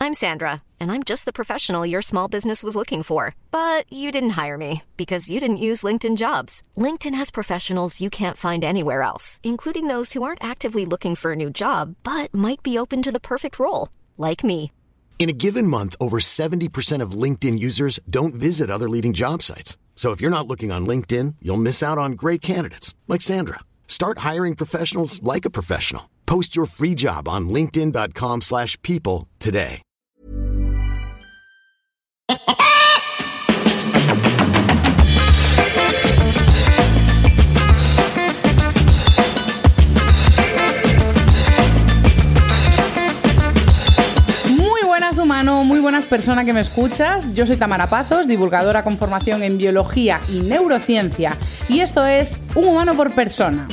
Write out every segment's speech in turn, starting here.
I'm Sandra, and I'm just the professional your small business was looking for. But you didn't hire me because you didn't use LinkedIn Jobs. LinkedIn has professionals you can't find anywhere else, including those who aren't actively looking for a new job, but might be open to the perfect role, like me. In a given month, over 70% of LinkedIn users don't visit other leading job sites. So if you're not looking on LinkedIn, you'll miss out on great candidates like Sandra. Start hiring professionals like a professional. Post your free job on linkedin.com/people today. Humano, muy buenas personas que me escuchas. Yo soy Tamara Pazos, divulgadora con formación en biología y neurociencia, y esto es Un Humano por Persona.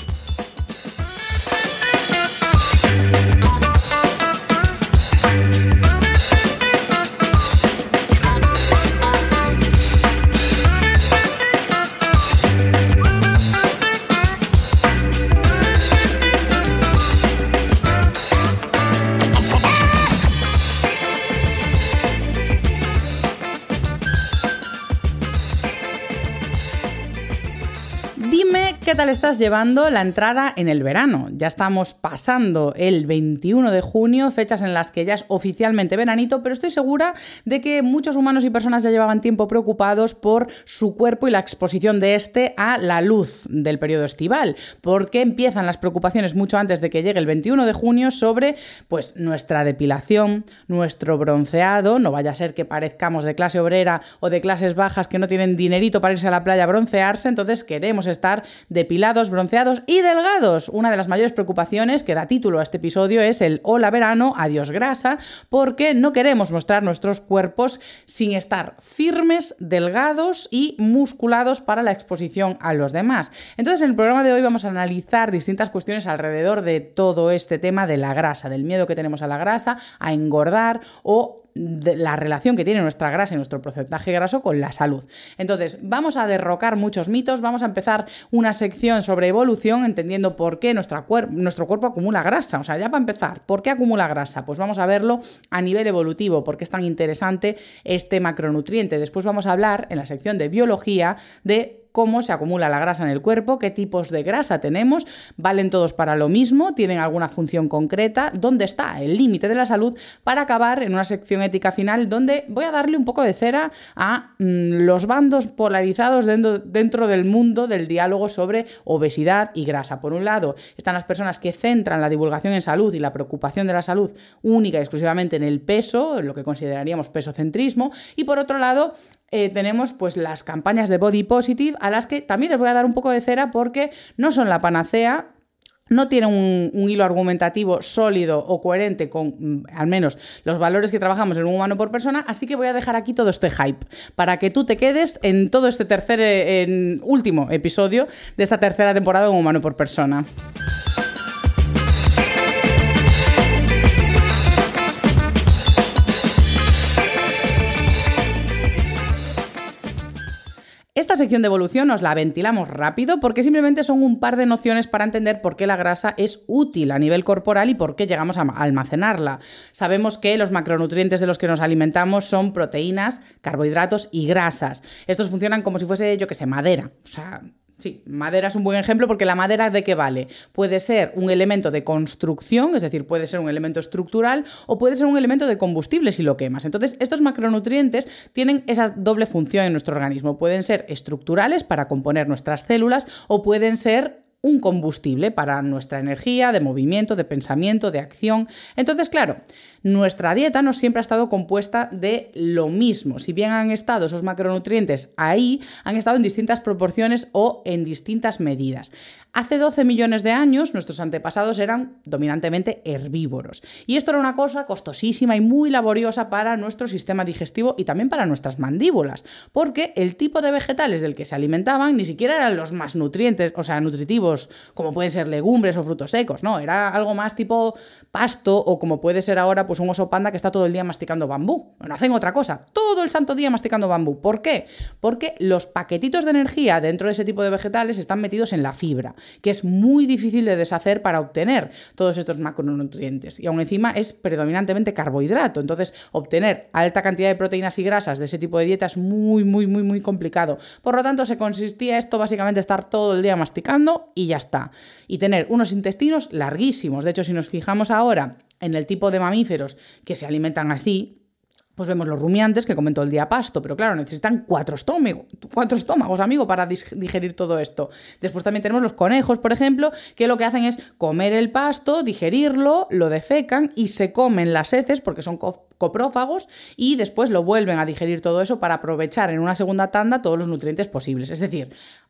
¿Qué tal estás llevando la entrada en el verano? Ya estamos pasando el 21 de junio, fechas en las que ya es oficialmente veranito, pero estoy segura de que muchos humanos y personas ya llevaban tiempo preocupados por su cuerpo y la exposición de este a la luz del periodo estival, porque empiezan las preocupaciones mucho antes de que llegue el 21 de junio sobre pues, nuestra depilación, nuestro bronceado. No vaya a ser que parezcamos de clase obrera o de clases bajas que no tienen dinerito para irse a la playa a broncearse, entonces queremos estar depilados, bronceados y delgados. Una de las mayores preocupaciones que da título a este episodio es el hola verano, adiós grasa, porque no queremos mostrar nuestros cuerpos sin estar firmes, delgados y musculados para la exposición a los demás. Entonces, en el programa de hoy vamos a analizar distintas cuestiones alrededor de todo este tema de la grasa, del miedo que tenemos a la grasa, a engordar o de la relación que tiene nuestra grasa y nuestro porcentaje graso con la salud. Entonces, vamos a derrocar muchos mitos, vamos a empezar una sección sobre evolución, entendiendo por qué nuestro cuerpo acumula grasa. O sea, ya para empezar, ¿por qué acumula grasa? Pues vamos a verlo a nivel evolutivo, por qué es tan interesante este macronutriente. Después vamos a hablar, en la sección de biología, de cómo se acumula la grasa en el cuerpo, qué tipos de grasa tenemos, valen todos para lo mismo, tienen alguna función concreta, dónde está el límite de la salud, para acabar en una sección ética final donde voy a darle un poco de cera a los bandos polarizados dentro del mundo del diálogo sobre obesidad y grasa. Por un lado están las personas que centran la divulgación en salud y la preocupación de la salud única y exclusivamente en el peso, en lo que consideraríamos pesocentrismo, y por otro lado tenemos pues las campañas de body positive, a las que también les voy a dar un poco de cera porque no son la panacea, no tienen un hilo argumentativo sólido o coherente con al menos los valores que trabajamos en Un Humano por Persona, así que voy a dejar aquí todo este hype para que tú te quedes en todo este último episodio de esta tercera temporada de Un Humano por Persona. Esta sección de evolución os la ventilamos rápido porque simplemente son un par de nociones para entender por qué la grasa es útil a nivel corporal y por qué llegamos a almacenarla. Sabemos que los macronutrientes de los que nos alimentamos son proteínas, carbohidratos y grasas. Estos funcionan como si fuese, madera. O sea, sí, madera es un buen ejemplo porque la madera ¿de qué vale? Puede ser un elemento de construcción, es decir, puede ser un elemento estructural o puede ser un elemento de combustible si lo quemas. Entonces, estos macronutrientes tienen esa doble función en nuestro organismo. Pueden ser estructurales para componer nuestras células o pueden ser un combustible para nuestra energía, de movimiento, de pensamiento, de acción. Entonces, claro, nuestra dieta no siempre ha estado compuesta de lo mismo. Si bien han estado esos macronutrientes ahí, han estado en distintas proporciones o en distintas medidas. Hace 12 millones de años, nuestros antepasados eran dominantemente herbívoros. Y esto era una cosa costosísima y muy laboriosa para nuestro sistema digestivo y también para nuestras mandíbulas, porque el tipo de vegetales del que se alimentaban ni siquiera eran los más nutritivos, como pueden ser legumbres o frutos secos, no, era algo más tipo pasto o como puede ser ahora pues un oso panda que está todo el día masticando bambú. No hacen otra cosa, todo el santo día masticando bambú. ¿Por qué? Porque los paquetitos de energía dentro de ese tipo de vegetales están metidos en la fibra, que es muy difícil de deshacer para obtener todos estos macronutrientes. Y aún encima es predominantemente carbohidrato. Entonces, obtener alta cantidad de proteínas y grasas de ese tipo de dieta es muy complicado. Por lo tanto, se consistía esto básicamente estar todo el día masticando y ya está. Y tener unos intestinos larguísimos. De hecho, si nos fijamos ahora en el tipo de mamíferos que se alimentan así, pues vemos los rumiantes que comen todo el día pasto, pero claro, necesitan 4 estómagos, amigo, para digerir todo esto. Después también tenemos los conejos, por ejemplo, que lo que hacen es comer el pasto, digerirlo, lo defecan y se comen las heces porque son coprófagos y después lo vuelven a digerir todo eso para aprovechar en una segunda tanda todos los nutrientes posibles. Es decir,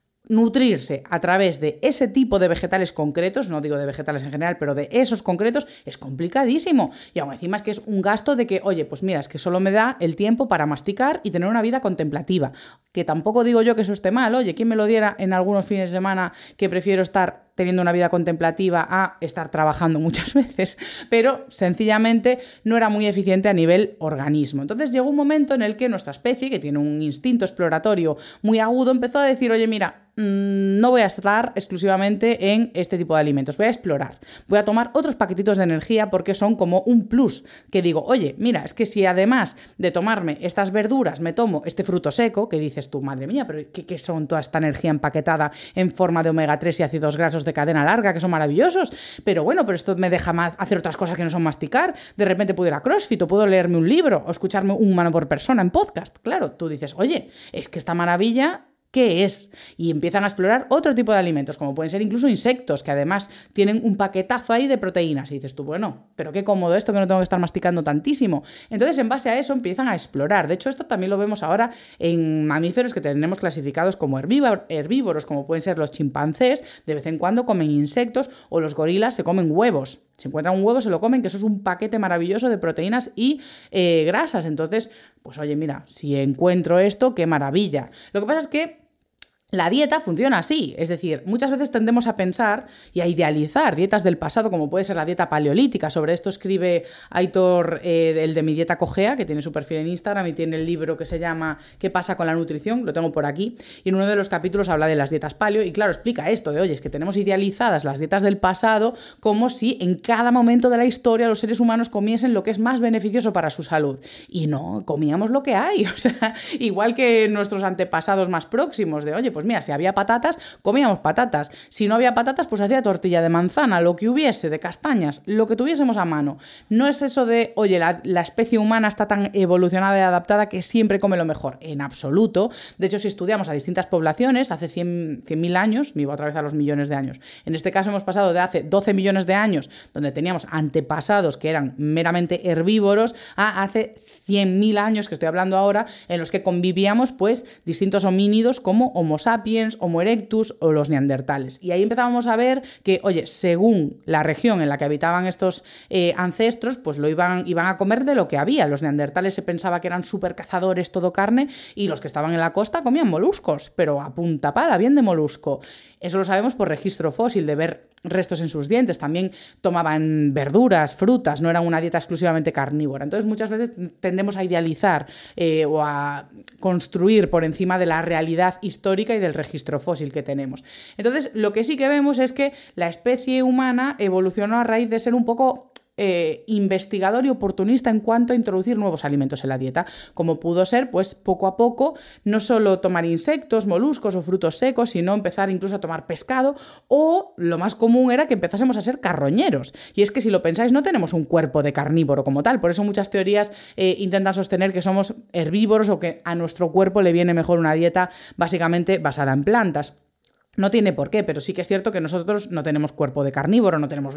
nutrirse a través de ese tipo de vegetales concretos, no digo de vegetales en general, pero de esos concretos, es complicadísimo. Y aún encima es que es un gasto de que, oye, pues mira, es que solo me da el tiempo para masticar y tener una vida contemplativa. Que tampoco digo yo que eso esté mal. Oye, ¿quién me lo diera en algunos fines de semana que prefiero estar teniendo una vida contemplativa a estar trabajando muchas veces? Pero sencillamente no era muy eficiente a nivel organismo. Entonces llegó un momento en el que nuestra especie, que tiene un instinto exploratorio muy agudo, empezó a decir, oye, mira, no voy a estar exclusivamente en este tipo de alimentos, voy a explorar, voy a tomar otros paquetitos de energía porque son como un plus, que digo, oye, mira, es que si además de tomarme estas verduras me tomo este fruto seco, que dices tú, madre mía, pero ¿qué son toda esta energía empaquetada en forma de omega 3 y ácidos grasos de cadena larga, que son maravillosos? Pero bueno, pero esto me deja hacer otras cosas que no son masticar, de repente puedo ir a CrossFit o puedo leerme un libro o escucharme un humano por persona en podcast. Claro, tú dices, oye, es que esta maravilla, ¿qué es? Y empiezan a explorar otro tipo de alimentos, como pueden ser incluso insectos, que además tienen un paquetazo ahí de proteínas. Y dices tú, bueno, pero qué cómodo esto, que no tengo que estar masticando tantísimo. Entonces, en base a eso, empiezan a explorar. De hecho, esto también lo vemos ahora en mamíferos que tenemos clasificados como herbívoros, como pueden ser los chimpancés, de vez en cuando comen insectos, o los gorilas se comen huevos. Si encuentran un huevo, se lo comen, que eso es un paquete maravilloso de proteínas y grasas. Entonces, pues oye, mira, si encuentro esto, qué maravilla. Lo que pasa es que la dieta funciona así, es decir, muchas veces tendemos a pensar y a idealizar dietas del pasado, como puede ser la dieta paleolítica. Sobre esto escribe Aitor, el de Mi Dieta Cogea, que tiene su perfil en Instagram y tiene el libro que se llama ¿Qué pasa con la nutrición? Lo tengo por aquí. Y en uno de los capítulos habla de las dietas paleo y claro, explica esto de, oye, es que tenemos idealizadas las dietas del pasado como si en cada momento de la historia los seres humanos comiesen lo que es más beneficioso para su salud. Y no, comíamos lo que hay. O sea, igual que nuestros antepasados más próximos, de, oye, pues mira, si había patatas, comíamos patatas. Si no había patatas, pues hacía tortilla de manzana, lo que hubiese, de castañas, lo que tuviésemos a mano. No es eso de, oye, la especie humana está tan evolucionada y adaptada que siempre come lo mejor. En absoluto. De hecho, si estudiamos a distintas poblaciones, hace 100.000 años, me iba otra vez a los millones de años. En este caso hemos pasado de hace 12 millones de años, donde teníamos antepasados que eran meramente herbívoros, a hace 100.000 años, que estoy hablando ahora, en los que convivíamos pues distintos homínidos como Homo sapiens, Homo erectus o los neandertales. Y ahí empezábamos a ver que, oye, según la región en la que habitaban estos ancestros, pues iban a comer de lo que había. Los neandertales se pensaba que eran súper cazadores, todo carne, y los que estaban en la costa comían moluscos, pero a punta pala, bien de molusco. Eso lo sabemos por registro fósil, de ver restos en sus dientes. También tomaban verduras, frutas, no era una dieta exclusivamente carnívora. Entonces muchas veces tendemos a idealizar o a construir por encima de la realidad histórica y del registro fósil que tenemos. Entonces lo que sí que vemos es que la especie humana evolucionó a raíz de ser un poco investigador y oportunista en cuanto a introducir nuevos alimentos en la dieta, como pudo ser, pues poco a poco, no solo tomar insectos, moluscos o frutos secos, sino empezar incluso a tomar pescado, o lo más común era que empezásemos a ser carroñeros. Y es que si lo pensáis, no tenemos un cuerpo de carnívoro como tal, por eso muchas teorías intentan sostener que somos herbívoros o que a nuestro cuerpo le viene mejor una dieta básicamente basada en plantas. No tiene por qué, pero sí que es cierto que nosotros no tenemos cuerpo de carnívoro, no tenemos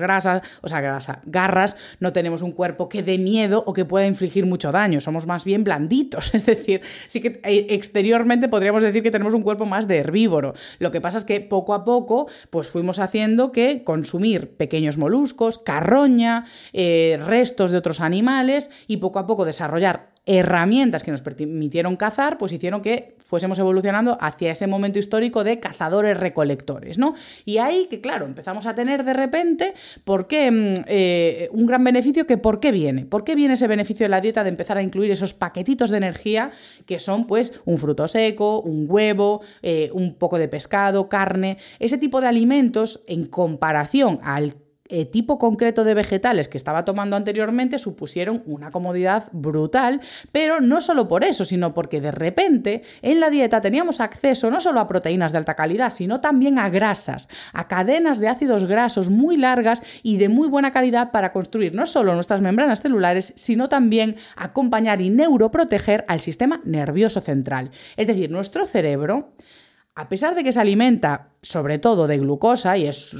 garras, no tenemos un cuerpo que dé miedo o que pueda infligir mucho daño, somos más bien blanditos, es decir, sí que exteriormente podríamos decir que tenemos un cuerpo más de herbívoro. Lo que pasa es que poco a poco pues fuimos haciendo que consumir pequeños moluscos, carroña, restos de otros animales y poco a poco desarrollar herramientas que nos permitieron cazar, pues hicieron que fuésemos evolucionando hacia ese momento histórico de cazadores-recolectores, ¿no? Y ahí que, claro, empezamos a tener de repente, ¿por qué? Un gran beneficio que ¿por qué viene? ¿Por qué viene ese beneficio de la dieta de empezar a incluir esos paquetitos de energía que son, pues, un fruto seco, un huevo, un poco de pescado, carne, ese tipo de alimentos en comparación al tipo concreto de vegetales que estaba tomando anteriormente supusieron una comodidad brutal, pero no solo por eso, sino porque de repente en la dieta teníamos acceso no solo a proteínas de alta calidad, sino también a grasas, a cadenas de ácidos grasos muy largas y de muy buena calidad para construir no solo nuestras membranas celulares, sino también acompañar y neuroproteger al sistema nervioso central. Es decir, nuestro cerebro, a pesar de que se alimenta sobre todo de glucosa y es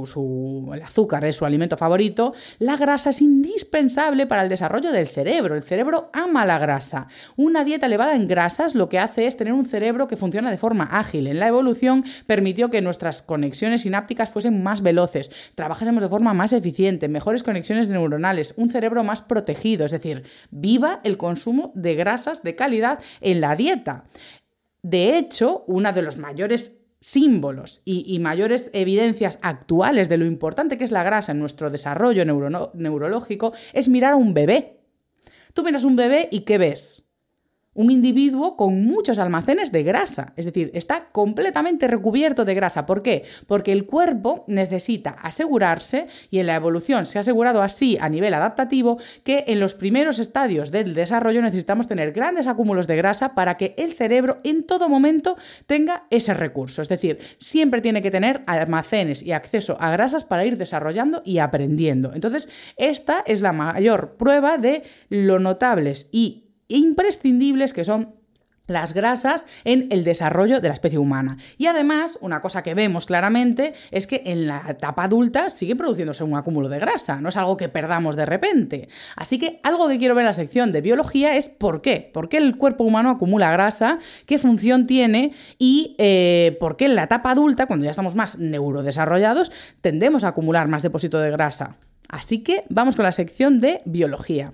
el azúcar es su alimento favorito, la grasa es indispensable para el desarrollo del cerebro. El cerebro ama la grasa. Una dieta elevada en grasas lo que hace es tener un cerebro que funciona de forma ágil. En la evolución permitió que nuestras conexiones sinápticas fuesen más veloces, trabajásemos de forma más eficiente, mejores conexiones neuronales, un cerebro más protegido. Es decir, viva el consumo de grasas de calidad en la dieta. De hecho, uno de los mayores símbolos y mayores evidencias actuales de lo importante que es la grasa en nuestro desarrollo neurológico es mirar a un bebé. Tú miras a un bebé y ¿qué ves? Un individuo con muchos almacenes de grasa, es decir, está completamente recubierto de grasa. ¿Por qué? Porque el cuerpo necesita asegurarse, y en la evolución se ha asegurado así a nivel adaptativo, que en los primeros estadios del desarrollo necesitamos tener grandes acúmulos de grasa para que el cerebro en todo momento tenga ese recurso. Es decir, siempre tiene que tener almacenes y acceso a grasas para ir desarrollando y aprendiendo. Entonces, esta es la mayor prueba de lo notables y imprescindibles que son las grasas en el desarrollo de la especie humana. Y además, una cosa que vemos claramente es que en la etapa adulta sigue produciéndose un acúmulo de grasa, no es algo que perdamos de repente. Así que algo que quiero ver en la sección de biología es ¿por qué? ¿Por qué el cuerpo humano acumula grasa? ¿Qué función tiene? Y ¿por qué en la etapa adulta, cuando ya estamos más neurodesarrollados, tendemos a acumular más depósito de grasa? Así que vamos con la sección de biología.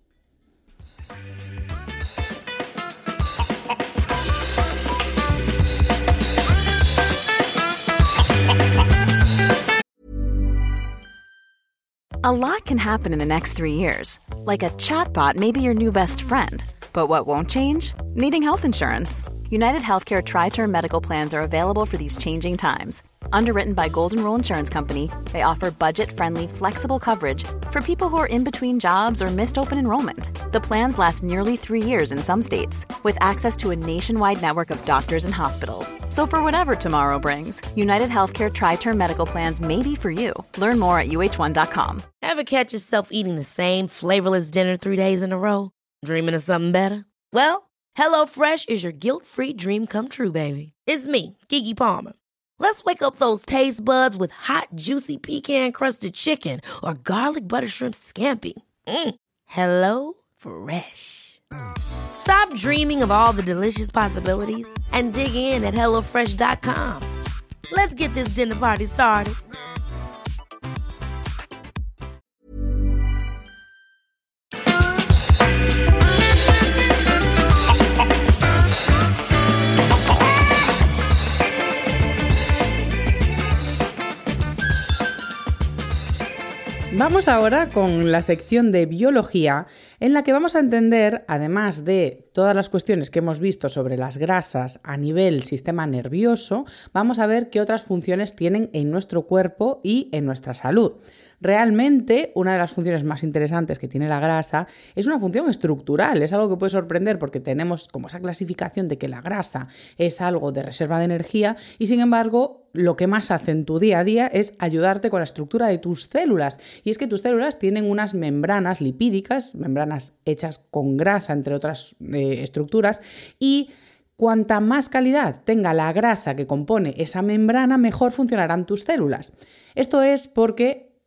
A lot can happen in the next 3 years. Like a chatbot may be your new best friend. But what won't change? Needing health insurance. United Healthcare Tri-Term Medical Plans are available for these changing times. Underwritten by Golden Rule Insurance Company, they offer budget-friendly, flexible coverage for people who are in between jobs or missed open enrollment. The plans last nearly 3 years in some states, with access to a nationwide network of doctors and hospitals. So for whatever tomorrow brings, United Healthcare Tri-Term Medical Plans may be for you. Learn more at uh1.com. Ever catch yourself eating the same flavorless dinner 3 days in a row? Dreaming of something better? Well, HelloFresh is your guilt-free dream come true, baby. It's me, Keke Palmer. Let's wake up those taste buds with hot, juicy pecan-crusted chicken or garlic butter shrimp scampi. Hello Fresh. Stop dreaming of all the delicious possibilities and dig in at HelloFresh.com. Let's get this dinner party started. Vamos ahora con la sección de biología, en la que vamos a entender, además de todas las cuestiones que hemos visto sobre las grasas a nivel sistema nervioso, vamos a ver qué otras funciones tienen en nuestro cuerpo y en nuestra salud. Realmente, una de las funciones más interesantes que tiene la grasa es una función estructural. Es algo que puede sorprender porque tenemos como esa clasificación de que la grasa es algo de reserva de energía y, sin embargo, lo que más hace en tu día a día es ayudarte con la estructura de tus células. Y es que tus células tienen unas membranas lipídicas, membranas hechas con grasa, entre otras estructuras, y cuanta más calidad tenga la grasa que compone esa membrana, mejor funcionarán tus células. Esto es porque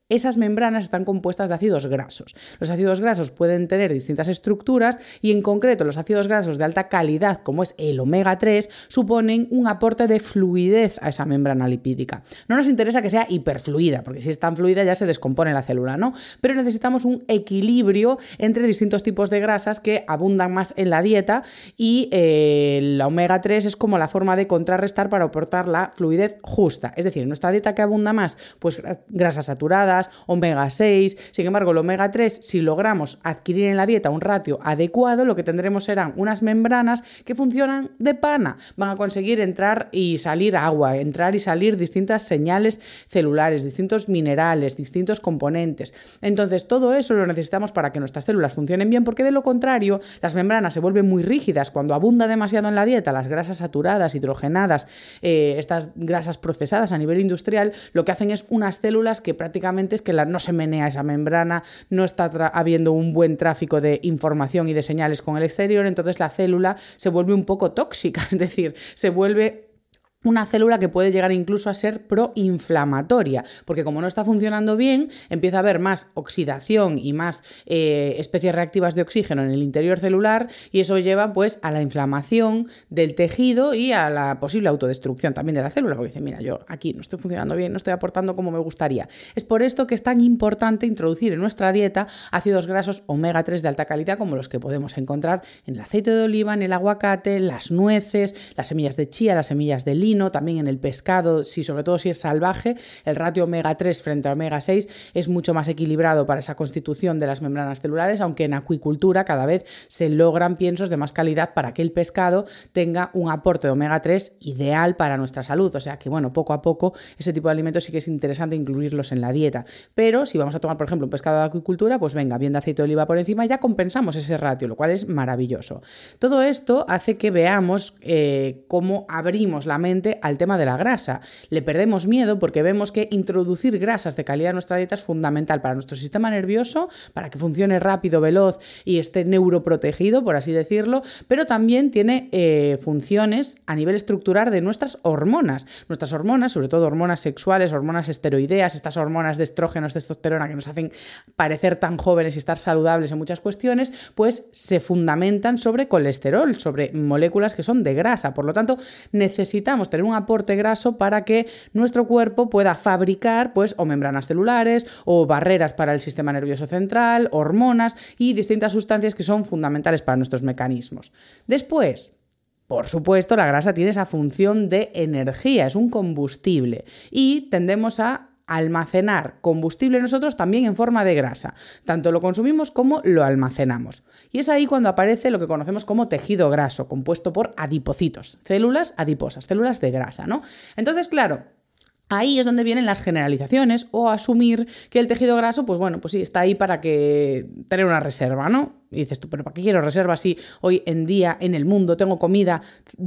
esas membranas están compuestas de ácidos grasos. Los ácidos grasos pueden tener distintas estructuras y en concreto los ácidos grasos de alta calidad, como es el omega 3, suponen un aporte de fluidez a esa membrana lipídica. No nos interesa que sea hiperfluida, porque si es tan fluida ya se descompone la célula, ¿no? Pero necesitamos un equilibrio entre distintos tipos de grasas que abundan más en la dieta y el omega 3 es como la forma de contrarrestar para aportar la fluidez justa. Es decir, en nuestra dieta que abunda más, pues grasas saturadas, omega 6, sin embargo el omega 3, si logramos adquirir en la dieta un ratio adecuado, lo que tendremos serán unas membranas que funcionan de pana, van a conseguir entrar y salir agua, entrar y salir distintas señales celulares, distintos minerales, distintos componentes. Entonces todo eso lo necesitamos para que nuestras células funcionen bien, porque de lo contrario las membranas se vuelven muy rígidas cuando abunda demasiado en la dieta las grasas saturadas, hidrogenadas, estas grasas procesadas a nivel industrial, lo que hacen es unas células que prácticamente es que no se menea esa membrana, no está habiendo un buen tráfico de información y de señales con el exterior, entonces la célula se vuelve un poco tóxica, es decir, se vuelve una célula que puede llegar incluso a ser proinflamatoria, porque como no está funcionando bien, empieza a haber más oxidación y más especies reactivas de oxígeno en el interior celular y eso lleva pues a la inflamación del tejido y a la posible autodestrucción también de la célula, porque dice, mira, yo aquí no estoy funcionando bien, no estoy aportando como me gustaría. Es por esto que es tan importante introducir en nuestra dieta ácidos grasos omega 3 de alta calidad como los que podemos encontrar en el aceite de oliva, en el aguacate, las nueces, las semillas de chía, las semillas de lino, también en el pescado, sobre todo si es salvaje, el ratio omega 3 frente a omega 6 es mucho más equilibrado para esa constitución de las membranas celulares, aunque en acuicultura cada vez se logran piensos de más calidad para que el pescado tenga un aporte de omega 3 ideal para nuestra salud. O sea que, bueno, poco a poco ese tipo de alimentos sí que es interesante incluirlos en la dieta. Pero si vamos a tomar, por ejemplo, un pescado de acuicultura, pues venga, bien de aceite de oliva por encima, ya compensamos ese ratio, lo cual es maravilloso. Todo esto hace que veamos cómo abrimos la mente al tema de la grasa. Le perdemos miedo porque vemos que introducir grasas de calidad en nuestra dieta es fundamental para nuestro sistema nervioso, para que funcione rápido, veloz y esté neuroprotegido, por así decirlo, pero también tiene funciones a nivel estructural de nuestras hormonas. Nuestras hormonas, sobre todo hormonas sexuales, hormonas esteroideas, estas hormonas de estrógenos, testosterona que nos hacen parecer tan jóvenes y estar saludables en muchas cuestiones, pues se fundamentan sobre colesterol, sobre moléculas que son de grasa. Por lo tanto, necesitamos tener un aporte graso para que nuestro cuerpo pueda fabricar pues o membranas celulares o barreras para el sistema nervioso central, hormonas y distintas sustancias que son fundamentales para nuestros mecanismos. Después, por supuesto, la grasa tiene esa función de energía, es un combustible y tendemos a almacenar combustible nosotros también en forma de grasa. Tanto lo consumimos como lo almacenamos. Y es ahí cuando aparece lo que conocemos como tejido graso, compuesto por adipocitos, células adiposas, células de grasa, ¿no? Entonces, claro, ahí es donde vienen las generalizaciones o asumir que el tejido graso, pues bueno, pues sí, está ahí para tener una reserva, ¿no? Y dices tú, ¿pero para qué quiero reservas si hoy en día en el mundo tengo comida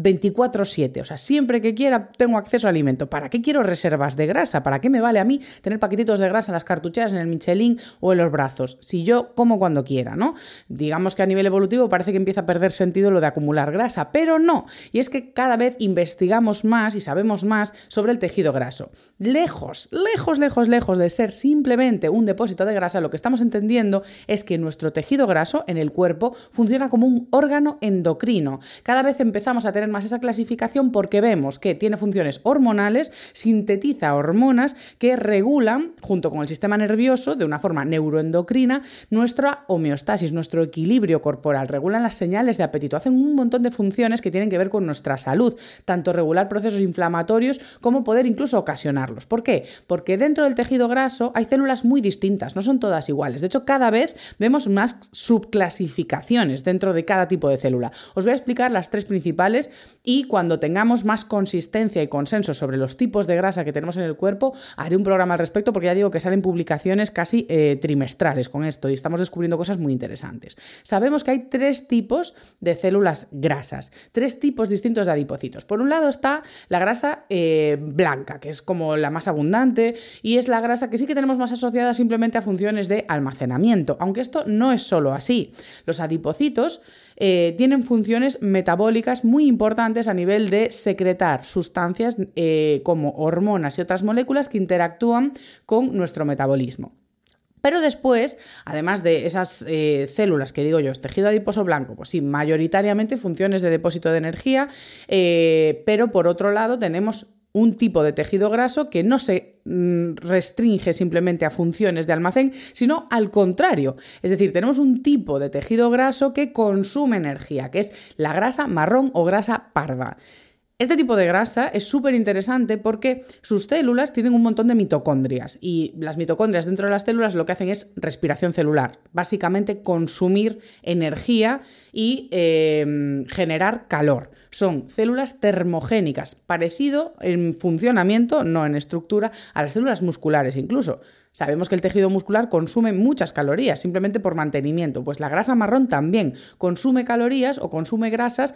24/7? O sea, siempre que quiera tengo acceso a alimento. ¿Para qué quiero reservas de grasa? ¿Para qué me vale a mí tener paquetitos de grasa en las cartucheras, en el Michelin o en los brazos? Si yo como cuando quiera, ¿no? Digamos que a nivel evolutivo parece que empieza a perder sentido lo de acumular grasa, pero no. Y es que cada vez investigamos más y sabemos más sobre el tejido graso. Lejos de ser simplemente un depósito de grasa, lo que estamos entendiendo es que nuestro tejido graso en el cuerpo funciona como un órgano endocrino. Cada vez empezamos a tener más esa clasificación porque vemos que tiene funciones hormonales, sintetiza hormonas que regulan, junto con el sistema nervioso, de una forma neuroendocrina, nuestra homeostasis, nuestro equilibrio corporal. Regulan las señales de apetito, hacen un montón de funciones que tienen que ver con nuestra salud, tanto regular procesos inflamatorios como poder incluso ocasionarlos. ¿Por qué? Porque dentro del tejido graso hay células muy distintas, no son todas iguales. De hecho, cada vez vemos más subclasificaciones dentro de cada tipo de célula. Os voy a explicar las tres principales y cuando tengamos más consistencia y consenso sobre los tipos de grasa que tenemos en el cuerpo, haré un programa al respecto porque ya digo que salen publicaciones casi trimestrales con esto y estamos descubriendo cosas muy interesantes. Sabemos que hay tres tipos de células grasas, tres tipos distintos de adipocitos. Por un lado está la grasa blanca, que es como la más abundante y es la grasa que sí que tenemos más asociada simplemente a funciones de almacenamiento, aunque esto no es solo así. sí, los adipocitos tienen funciones metabólicas muy importantes a nivel de secretar sustancias como hormonas y otras moléculas que interactúan con nuestro metabolismo. Pero después, además de esas células que digo yo, tejido adiposo blanco, pues sí, mayoritariamente funciones de depósito de energía, pero por otro lado tenemos un tipo de tejido graso que no se restringe simplemente a funciones de almacén, sino al contrario. Es decir, tenemos un tipo de tejido graso que consume energía, que es la grasa marrón o grasa parda. Este tipo de grasa es súper interesante porque sus células tienen un montón de mitocondrias y las mitocondrias dentro de las células lo que hacen es respiración celular, básicamente consumir energía y generar calor. Son células termogénicas, parecido en funcionamiento, no en estructura, a las células musculares incluso. Sabemos que el tejido muscular consume muchas calorías simplemente por mantenimiento. Pues la grasa marrón también consume calorías o consume grasas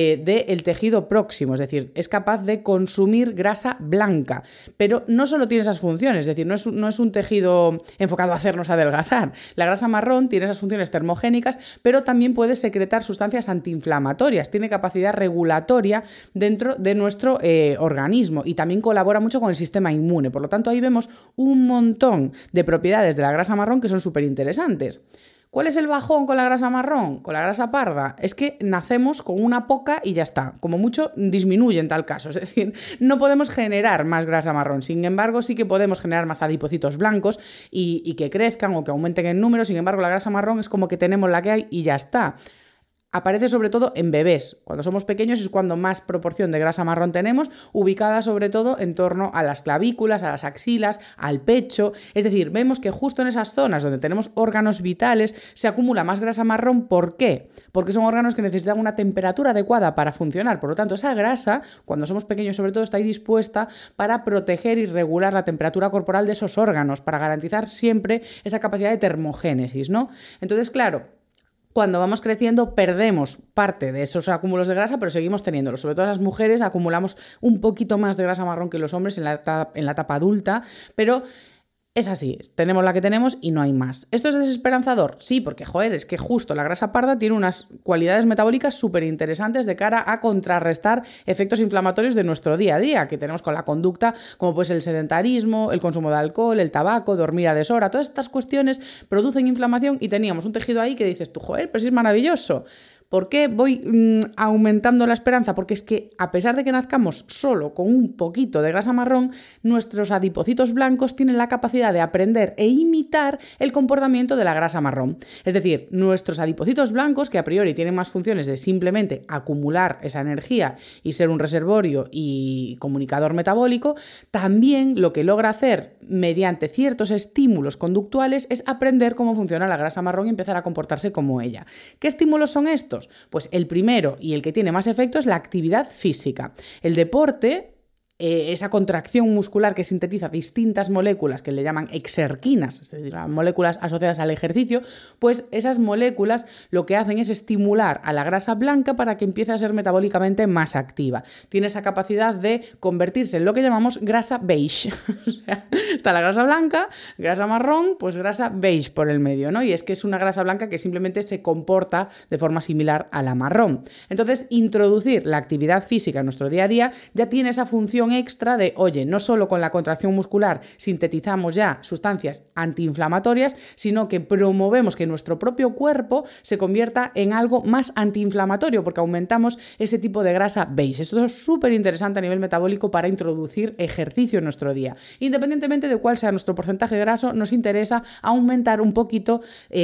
del tejido próximo, es decir, es capaz de consumir grasa blanca. Pero no solo tiene esas funciones, es decir, no es un tejido enfocado a hacernos adelgazar. La grasa marrón tiene esas funciones termogénicas, pero también puede secretar sustancias antiinflamatorias, tiene capacidad regulatoria dentro de nuestro organismo y también colabora mucho con el sistema inmune. Por lo tanto, ahí vemos un montón de propiedades de la grasa marrón que son súper interesantes. ¿Cuál es el bajón con la grasa marrón? Con la grasa parda. Es que nacemos con una poca y ya está. Como mucho disminuye en tal caso. Es decir, no podemos generar más grasa marrón. Sin embargo, sí que podemos generar más adipocitos blancos y que crezcan o que aumenten en número. Sin embargo, la grasa marrón es como que tenemos la que hay y ya está. Aparece sobre todo en bebés. Cuando somos pequeños es cuando más proporción de grasa marrón tenemos, ubicada sobre todo en torno a las clavículas, a las axilas, al pecho. Es decir, vemos que justo en esas zonas donde tenemos órganos vitales se acumula más grasa marrón. ¿Por qué? Porque son órganos que necesitan una temperatura adecuada para funcionar. Por lo tanto, esa grasa, cuando somos pequeños sobre todo, está ahí dispuesta para proteger y regular la temperatura corporal de esos órganos, para garantizar siempre esa capacidad de termogénesis, ¿no? Entonces, claro, cuando vamos creciendo perdemos parte de esos acúmulos de grasa, pero seguimos teniéndolos. Sobre todo las mujeres acumulamos un poquito más de grasa marrón que los hombres en la etapa adulta, pero es así, tenemos la que tenemos y no hay más. ¿Esto es desesperanzador? Sí, porque, es que justo la grasa parda tiene unas cualidades metabólicas súper interesantes de cara a contrarrestar efectos inflamatorios de nuestro día a día, que tenemos con la conducta, como pues el sedentarismo, el consumo de alcohol, el tabaco, dormir a deshora. Todas estas cuestiones producen inflamación y teníamos un tejido ahí que dices tú, pero sí es maravilloso. ¿Por qué voy aumentando la esperanza? Porque es que a pesar de que nazcamos solo con un poquito de grasa marrón, nuestros adipocitos blancos tienen la capacidad de aprender e imitar el comportamiento de la grasa marrón. Es decir, nuestros adipocitos blancos, que a priori tienen más funciones de simplemente acumular esa energía y ser un reservorio y comunicador metabólico, también lo que logra hacer mediante ciertos estímulos conductuales es aprender cómo funciona la grasa marrón y empezar a comportarse como ella. ¿Qué estímulos son estos? Pues el primero y el que tiene más efecto es la actividad física. El deporte, esa contracción muscular que sintetiza distintas moléculas que le llaman exerquinas, es decir, las moléculas asociadas al ejercicio, pues esas moléculas lo que hacen es estimular a la grasa blanca para que empiece a ser metabólicamente más activa. Tiene esa capacidad de convertirse en lo que llamamos grasa beige. O sea, está la grasa blanca, grasa marrón, pues grasa beige por el medio, ¿no? Y es que es una grasa blanca que simplemente se comporta de forma similar a la marrón. Entonces, introducir la actividad física en nuestro día a día ya tiene esa función extra de, oye, no solo con la contracción muscular sintetizamos ya sustancias antiinflamatorias, sino que promovemos que nuestro propio cuerpo se convierta en algo más antiinflamatorio porque aumentamos ese tipo de grasa beige. Esto es súper interesante a nivel metabólico para introducir ejercicio en nuestro día. Independientemente de cuál sea nuestro porcentaje graso, nos interesa aumentar un poquito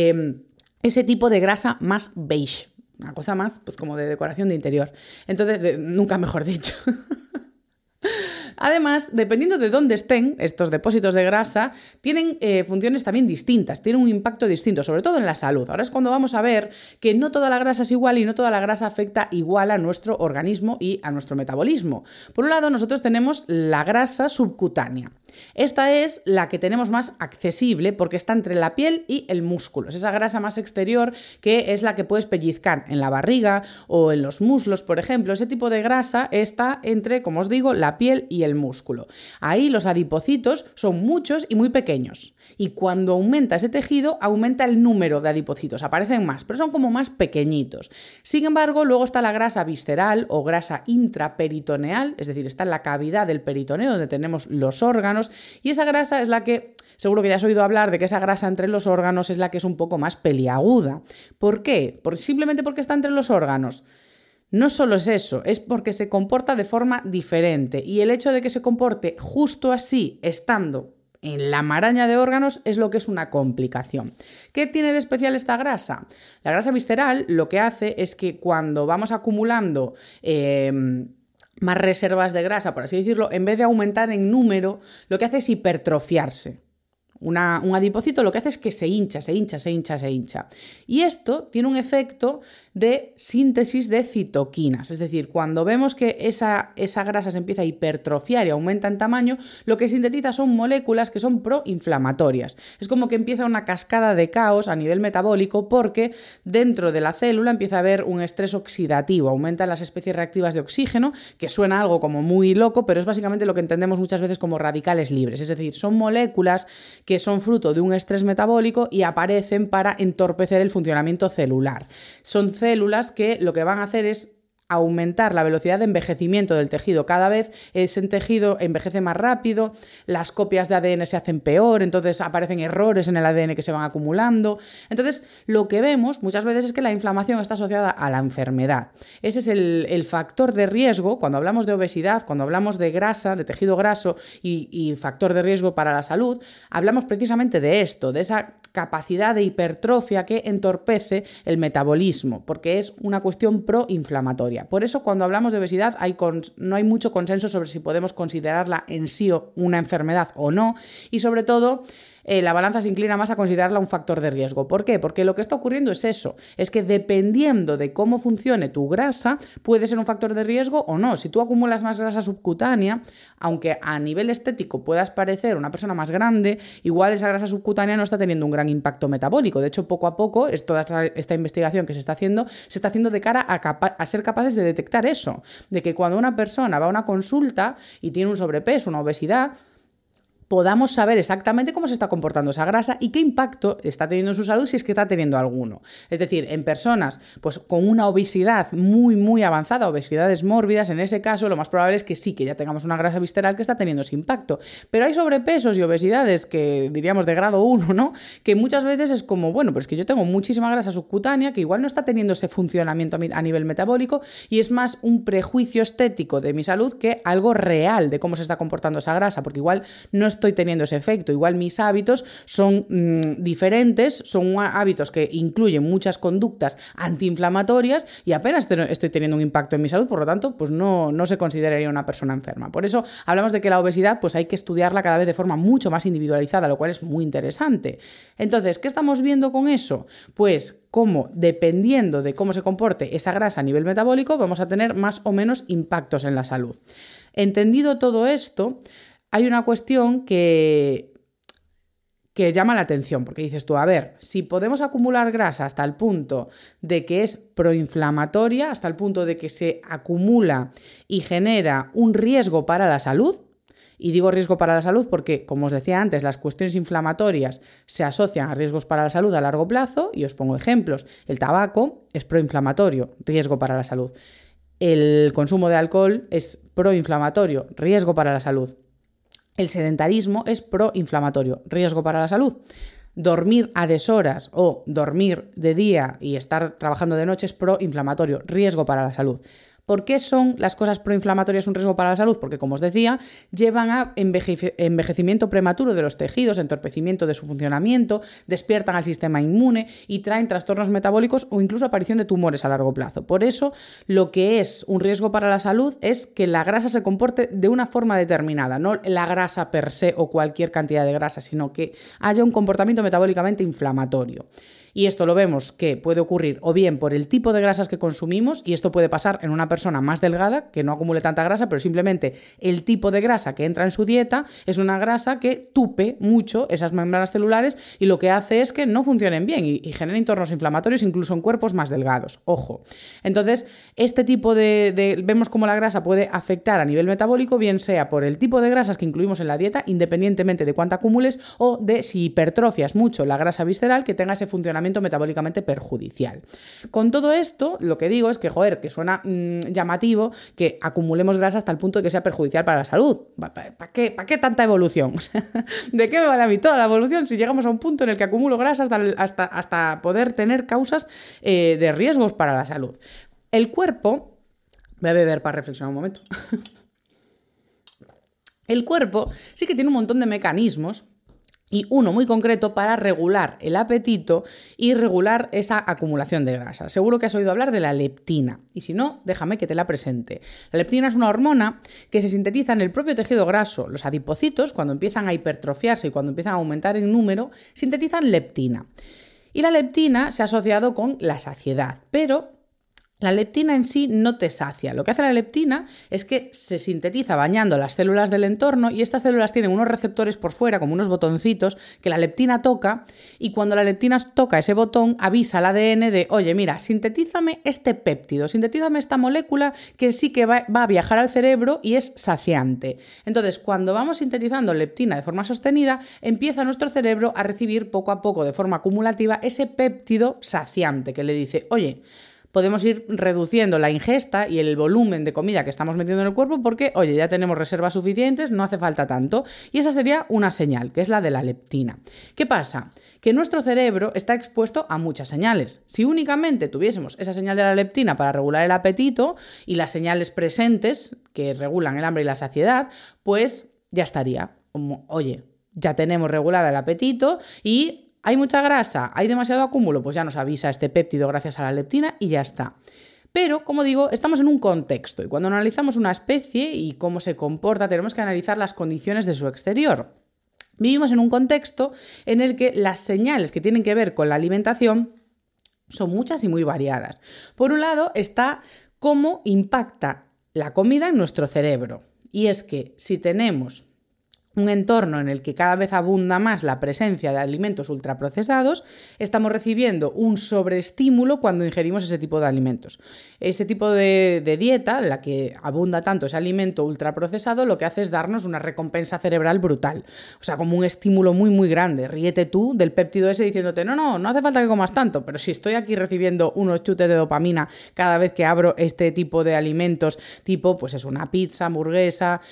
ese tipo de grasa más beige. Una cosa más, pues como de decoración de interior. Entonces, nunca mejor dicho. Además, dependiendo de dónde estén estos depósitos de grasa, tienen funciones también distintas, tienen un impacto distinto, sobre todo en la salud. Ahora es cuando vamos a ver que no toda la grasa es igual y no toda la grasa afecta igual a nuestro organismo y a nuestro metabolismo. Por un lado, nosotros tenemos la grasa subcutánea. Esta es la que tenemos más accesible porque está entre la piel y el músculo. Es esa grasa más exterior que es la que puedes pellizcar en la barriga o en los muslos, por ejemplo. Ese tipo de grasa está entre, como os digo, la piel y el músculo. Ahí los adipocitos son muchos y muy pequeños. Y cuando aumenta ese tejido, aumenta el número de adipocitos, aparecen más, pero son como más pequeñitos. Sin embargo, luego está la grasa visceral o grasa intraperitoneal, es decir, está en la cavidad del peritoneo donde tenemos los órganos, y esa grasa es la que, seguro que ya has oído hablar de que esa grasa entre los órganos es la que es un poco más peliaguda. ¿Por qué? Simplemente porque está entre los órganos. No solo es eso, es porque se comporta de forma diferente, y el hecho de que se comporte justo así, estando en la maraña de órganos, es lo que es una complicación. ¿Qué tiene de especial esta grasa? La grasa visceral lo que hace es que cuando vamos acumulando más reservas de grasa, por así decirlo, en vez de aumentar en número, lo que hace es hipertrofiarse. Un adipocito lo que hace es que se hincha. Y esto tiene un efecto de síntesis de citoquinas. Es decir, cuando vemos que esa grasa se empieza a hipertrofiar y aumenta en tamaño, lo que sintetiza son moléculas que son proinflamatorias. Es como que empieza una cascada de caos a nivel metabólico porque dentro de la célula empieza a haber un estrés oxidativo, aumentan las especies reactivas de oxígeno, que suena algo como muy loco, pero es básicamente lo que entendemos muchas veces como radicales libres. Es decir, son moléculas que son fruto de un estrés metabólico y aparecen para entorpecer el funcionamiento celular. Son células que lo que van a hacer es aumentar la velocidad de envejecimiento del tejido. Cada vez ese tejido envejece más rápido, las copias de ADN se hacen peor, entonces aparecen errores en el ADN que se van acumulando. Entonces, lo que vemos muchas veces es que la inflamación está asociada a la enfermedad. Ese es el factor de riesgo cuando hablamos de obesidad, cuando hablamos de grasa, de tejido graso y factor de riesgo para la salud. Hablamos precisamente de esto, de esa capacidad de hipertrofia que entorpece el metabolismo, porque es una cuestión proinflamatoria. Por eso, cuando hablamos de obesidad, no hay mucho consenso sobre si podemos considerarla en sí una enfermedad o no, y sobre todo la balanza se inclina más a considerarla un factor de riesgo. ¿Por qué? Porque lo que está ocurriendo es eso, es que dependiendo de cómo funcione tu grasa, puede ser un factor de riesgo o no. Si tú acumulas más grasa subcutánea, aunque a nivel estético puedas parecer una persona más grande, igual esa grasa subcutánea no está teniendo un gran impacto metabólico. De hecho, poco a poco, toda esta investigación que se está haciendo de cara a ser capaces de detectar eso, de que cuando una persona va a una consulta y tiene un sobrepeso, una obesidad, podamos saber exactamente cómo se está comportando esa grasa y qué impacto está teniendo en su salud si es que está teniendo alguno. Es decir, en personas pues, con una obesidad muy, muy avanzada, obesidades mórbidas, en ese caso lo más probable es que sí, que ya tengamos una grasa visceral que está teniendo ese impacto. Pero hay sobrepesos y obesidades que diríamos de grado 1, ¿no? Que muchas veces es como, bueno, pues que yo tengo muchísima grasa subcutánea que igual no está teniendo ese funcionamiento a nivel metabólico y es más un prejuicio estético de mi salud que algo real de cómo se está comportando esa grasa, porque igual no estoy teniendo ese efecto. Igual mis hábitos son diferentes, son hábitos que incluyen muchas conductas antiinflamatorias y apenas estoy teniendo un impacto en mi salud, por lo tanto, pues no se consideraría una persona enferma. Por eso hablamos de que la obesidad pues hay que estudiarla cada vez de forma mucho más individualizada, lo cual es muy interesante. Entonces, ¿qué estamos viendo con eso? Pues cómo, dependiendo de cómo se comporte esa grasa a nivel metabólico, vamos a tener más o menos impactos en la salud. Entendido todo esto, hay una cuestión que llama la atención, porque dices tú, a ver, si podemos acumular grasa hasta el punto de que es proinflamatoria, hasta el punto de que se acumula y genera un riesgo para la salud, y digo riesgo para la salud porque, como os decía antes, las cuestiones inflamatorias se asocian a riesgos para la salud a largo plazo, y os pongo ejemplos. El tabaco es proinflamatorio, riesgo para la salud. El consumo de alcohol es proinflamatorio, riesgo para la salud. El sedentarismo es proinflamatorio, riesgo para la salud. Dormir a deshoras o dormir de día y estar trabajando de noche es proinflamatorio, riesgo para la salud. ¿Por qué son las cosas proinflamatorias un riesgo para la salud? Porque, como os decía, llevan a envejecimiento prematuro de los tejidos, entorpecimiento de su funcionamiento, despiertan al sistema inmune y traen trastornos metabólicos o incluso aparición de tumores a largo plazo. Por eso, lo que es un riesgo para la salud es que la grasa se comporte de una forma determinada, no la grasa per se o cualquier cantidad de grasa, sino que haya un comportamiento metabólicamente inflamatorio. Y esto lo vemos que puede ocurrir o bien por el tipo de grasas que consumimos, y esto puede pasar en una persona más delgada, que no acumule tanta grasa, pero simplemente el tipo de grasa que entra en su dieta es una grasa que tupe mucho esas membranas celulares y lo que hace es que no funcionen bien y genera entornos inflamatorios incluso en cuerpos más delgados. Ojo. Entonces, este tipo vemos cómo la grasa puede afectar a nivel metabólico, bien sea por el tipo de grasas que incluimos en la dieta, independientemente de cuánta acumules, o de si hipertrofias mucho la grasa visceral, que tenga ese funcionamiento metabólicamente perjudicial. Con todo esto, lo que digo es que, que suena llamativo que acumulemos grasa hasta el punto de que sea perjudicial para la salud. ¿Para qué tanta evolución? ¿De qué me vale a mí toda la evolución si llegamos a un punto en el que acumulo grasa hasta poder tener causas de riesgos para la salud? El cuerpo... Voy a beber para reflexionar un momento. El cuerpo sí que tiene un montón de mecanismos y uno muy concreto para regular el apetito y regular esa acumulación de grasa. Seguro que has oído hablar de la leptina, y si no, déjame que te la presente. La leptina es una hormona que se sintetiza en el propio tejido graso. Los adipocitos, cuando empiezan a hipertrofiarse y cuando empiezan a aumentar en número, sintetizan leptina. Y la leptina se ha asociado con la saciedad, pero la leptina en sí no te sacia. Lo que hace la leptina es que se sintetiza bañando las células del entorno y estas células tienen unos receptores por fuera, como unos botoncitos, que la leptina toca, y cuando la leptina toca ese botón avisa al ADN de, oye, mira, sintetízame este péptido, sintetízame esta molécula que sí que va a viajar al cerebro y es saciante. Entonces, cuando vamos sintetizando leptina de forma sostenida, empieza nuestro cerebro a recibir poco a poco, de forma acumulativa, ese péptido saciante que le dice, oye, podemos ir reduciendo la ingesta y el volumen de comida que estamos metiendo en el cuerpo porque, oye, ya tenemos reservas suficientes, no hace falta tanto. Y esa sería una señal, que es la de la leptina. ¿Qué pasa? Que nuestro cerebro está expuesto a muchas señales. Si únicamente tuviésemos esa señal de la leptina para regular el apetito y las señales presentes que regulan el hambre y la saciedad, pues ya estaría. Como, oye, ya tenemos regulada el apetito y ¿hay mucha grasa? ¿Hay demasiado acúmulo? Pues ya nos avisa este péptido gracias a la leptina y ya está. Pero, como digo, estamos en un contexto y cuando analizamos una especie y cómo se comporta, tenemos que analizar las condiciones de su exterior. Vivimos en un contexto en el que las señales que tienen que ver con la alimentación son muchas y muy variadas. Por un lado está cómo impacta la comida en nuestro cerebro. Y es que si tenemos un entorno en el que cada vez abunda más la presencia de alimentos ultraprocesados, estamos recibiendo un sobreestímulo cuando ingerimos ese tipo de alimentos. Ese tipo de dieta, en la que abunda tanto ese alimento ultraprocesado, lo que hace es darnos una recompensa cerebral brutal. O sea, como un estímulo muy, muy grande. Ríete tú del péptido ese diciéndote, no hace falta que comas tanto, pero si estoy aquí recibiendo unos chutes de dopamina cada vez que abro este tipo de alimentos, tipo, pues es una pizza, hamburguesa,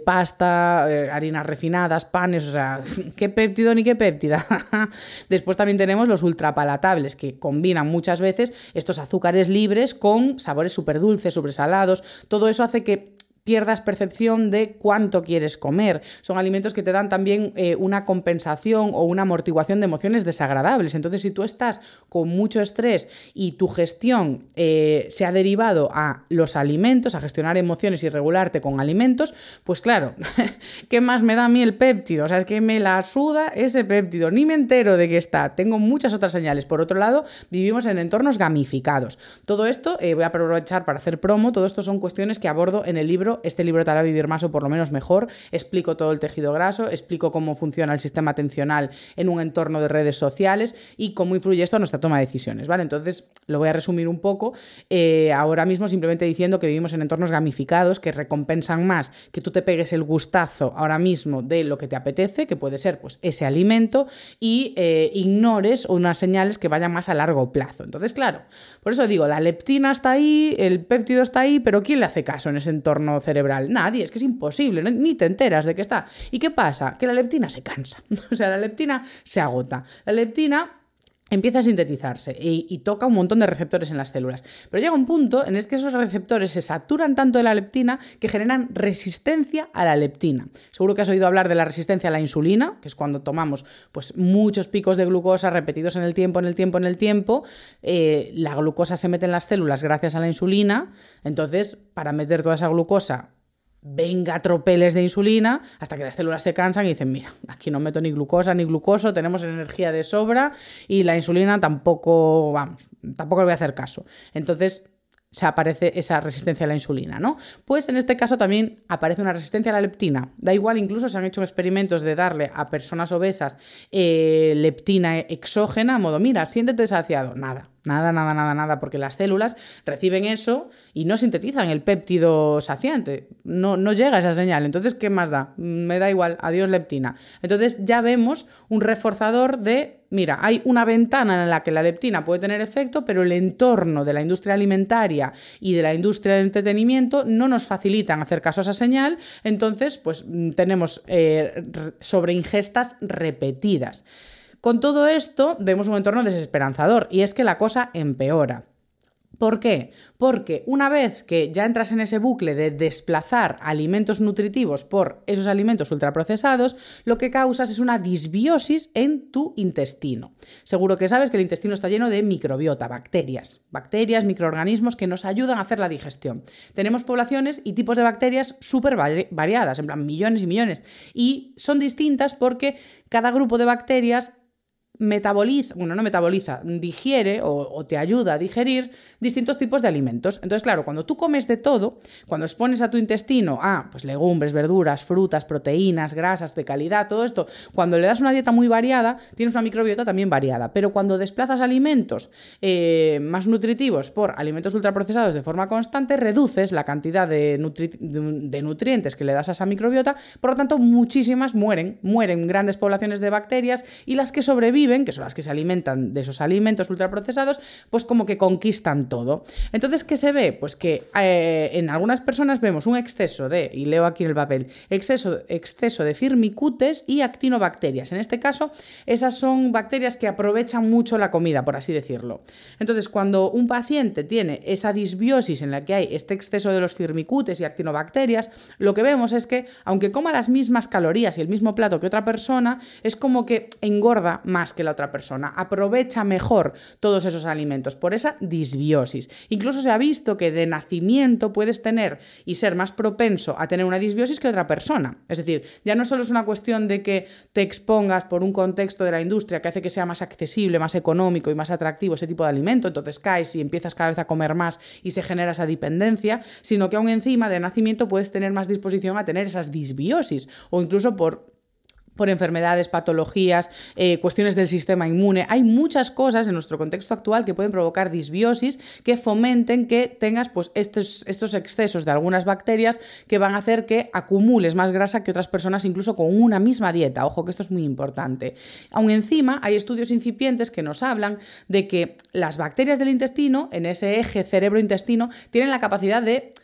pasta, harinas refinadas, panes, o sea, qué péptido ni qué péptida. Después también tenemos los ultrapalatables, que combinan muchas veces estos azúcares libres con sabores súper dulces, súper salados. Todo eso hace que pierdas percepción de cuánto quieres comer. Son alimentos que te dan también una compensación o una amortiguación de emociones desagradables. Entonces, si tú estás con mucho estrés y tu gestión se ha derivado a los alimentos, a gestionar emociones y regularte con alimentos, pues claro, ¿qué más me da a mí el péptido? O sea, es que me la suda ese péptido, ni me entero de qué está. Tengo muchas otras señales. Por otro lado, vivimos en entornos gamificados. Todo esto, voy a aprovechar para hacer promo, todo esto son cuestiones que abordo en el libro. Este libro te hará vivir más o por lo menos mejor. Explico todo el tejido graso, explico cómo funciona el sistema atencional en un entorno de redes sociales y cómo influye esto a nuestra toma de decisiones, ¿vale? Entonces, lo voy a resumir un poco ahora mismo simplemente diciendo que vivimos en entornos gamificados que recompensan más que tú te pegues el gustazo ahora mismo de lo que te apetece, que puede ser pues ese alimento, y ignores unas señales que vayan más a largo plazo. Entonces, claro, por eso digo, la leptina está ahí, el péptido está ahí, pero ¿quién le hace caso en ese entorno cerebral? Nadie, es que es imposible, ni te enteras de que está. ¿Y qué pasa? Que la leptina se cansa, o sea, la leptina se agota. La leptina empieza a sintetizarse y toca un montón de receptores en las células. Pero llega un punto en el que esos receptores se saturan tanto de la leptina que generan resistencia a la leptina. Seguro que has oído hablar de la resistencia a la insulina, que es cuando tomamos pues, muchos picos de glucosa repetidos en el tiempo. La glucosa se mete en las células gracias a la insulina. Entonces, para meter toda esa glucosa venga tropeles de insulina hasta que las células se cansan y dicen, mira, aquí no meto ni glucosa ni glucoso, tenemos energía de sobra y la insulina tampoco le voy a hacer caso. Entonces se aparece esa resistencia a la insulina, ¿no? Pues en este caso también aparece una resistencia a la leptina. Da igual, incluso se han hecho experimentos de darle a personas obesas leptina exógena, a modo, mira, siéntete saciado. Nada, porque las células reciben eso y no sintetizan el péptido saciante. No llega esa señal. Entonces, ¿qué más da? Me da igual, adiós leptina. Entonces ya vemos un reforzador de, mira, hay una ventana en la que la leptina puede tener efecto, pero el entorno de la industria alimentaria y de la industria del entretenimiento no nos facilitan hacer caso a esa señal. Entonces, pues tenemos sobreingestas repetidas. Con todo esto vemos un entorno desesperanzador y es que la cosa empeora. ¿Por qué? Porque una vez que ya entras en ese bucle de desplazar alimentos nutritivos por esos alimentos ultraprocesados, lo que causas es una disbiosis en tu intestino. Seguro que sabes que el intestino está lleno de microbiota, bacterias, microorganismos que nos ayudan a hacer la digestión. Tenemos poblaciones y tipos de bacterias súper variadas, en plan millones y millones, y son distintas porque cada grupo de bacterias digiere o te ayuda a digerir distintos tipos de alimentos. Entonces, claro, cuando tú comes de todo, cuando expones a tu intestino pues legumbres, verduras, frutas, proteínas, grasas de calidad, todo esto, cuando le das una dieta muy variada, tienes una microbiota también variada. Pero cuando desplazas alimentos más nutritivos por alimentos ultraprocesados de forma constante, reduces la cantidad de nutrientes que le das a esa microbiota, por lo tanto, muchísimas mueren grandes poblaciones de bacterias y las que sobreviven, que son las que se alimentan de esos alimentos ultraprocesados, pues como que conquistan todo. Entonces, ¿qué se ve? Pues que en algunas personas vemos un exceso de, y leo aquí en el papel, exceso de firmicutes y actinobacterias. En este caso, esas son bacterias que aprovechan mucho la comida, por así decirlo. Entonces, cuando un paciente tiene esa disbiosis en la que hay este exceso de los firmicutes y actinobacterias, lo que vemos es que, aunque coma las mismas calorías y el mismo plato que otra persona, es como que engorda más que la otra persona, aprovecha mejor todos esos alimentos por esa disbiosis. Incluso se ha visto que de nacimiento puedes tener y ser más propenso a tener una disbiosis que otra persona. Es decir, ya no solo es una cuestión de que te expongas por un contexto de la industria que hace que sea más accesible, más económico y más atractivo ese tipo de alimento, entonces caes y empiezas cada vez a comer más y se genera esa dependencia, sino que aún encima de nacimiento puedes tener más disposición a tener esas disbiosis o incluso por enfermedades, patologías, cuestiones del sistema inmune. Hay muchas cosas en nuestro contexto actual que pueden provocar disbiosis que fomenten que tengas pues, estos excesos de algunas bacterias que van a hacer que acumules más grasa que otras personas incluso con una misma dieta. Ojo que esto es muy importante. Aún encima hay estudios incipientes que nos hablan de que las bacterias del intestino, en ese eje cerebro-intestino, tienen la capacidad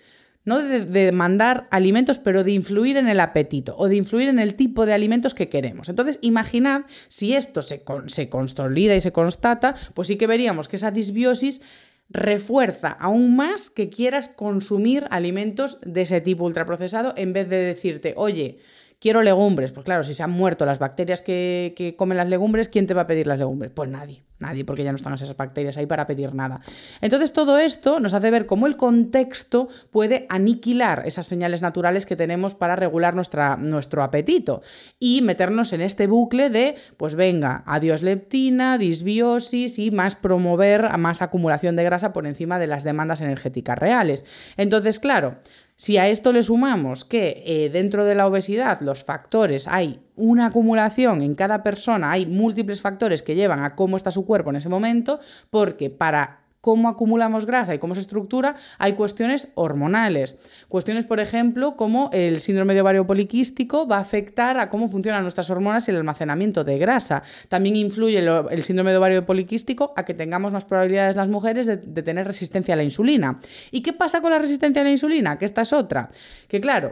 no de mandar alimentos, pero de influir en el apetito o de influir en el tipo de alimentos que queremos. Entonces, imaginad si esto se consolida y se constata, pues sí que veríamos que esa disbiosis refuerza aún más que quieras consumir alimentos de ese tipo ultraprocesado en vez de decirte, oye, quiero legumbres. Pues claro, si se han muerto las bacterias que comen las legumbres, ¿quién te va a pedir las legumbres? Pues nadie, porque ya no están esas bacterias ahí para pedir nada. Entonces todo esto nos hace ver cómo el contexto puede aniquilar esas señales naturales que tenemos para regular nuestro apetito y meternos en este bucle de, pues venga, adiós leptina, disbiosis y más promover más acumulación de grasa por encima de las demandas energéticas reales. Entonces, claro, si a esto le sumamos que dentro de la obesidad los factores hay una acumulación en cada persona, hay múltiples factores que llevan a cómo está su cuerpo en ese momento, porque para cómo acumulamos grasa y cómo se estructura, hay cuestiones hormonales. Cuestiones, por ejemplo, como el síndrome de ovario poliquístico va a afectar a cómo funcionan nuestras hormonas y el almacenamiento de grasa. También influye el síndrome de ovario poliquístico a que tengamos más probabilidades las mujeres de tener resistencia a la insulina. ¿Y qué pasa con la resistencia a la insulina? Que esta es otra. Que claro,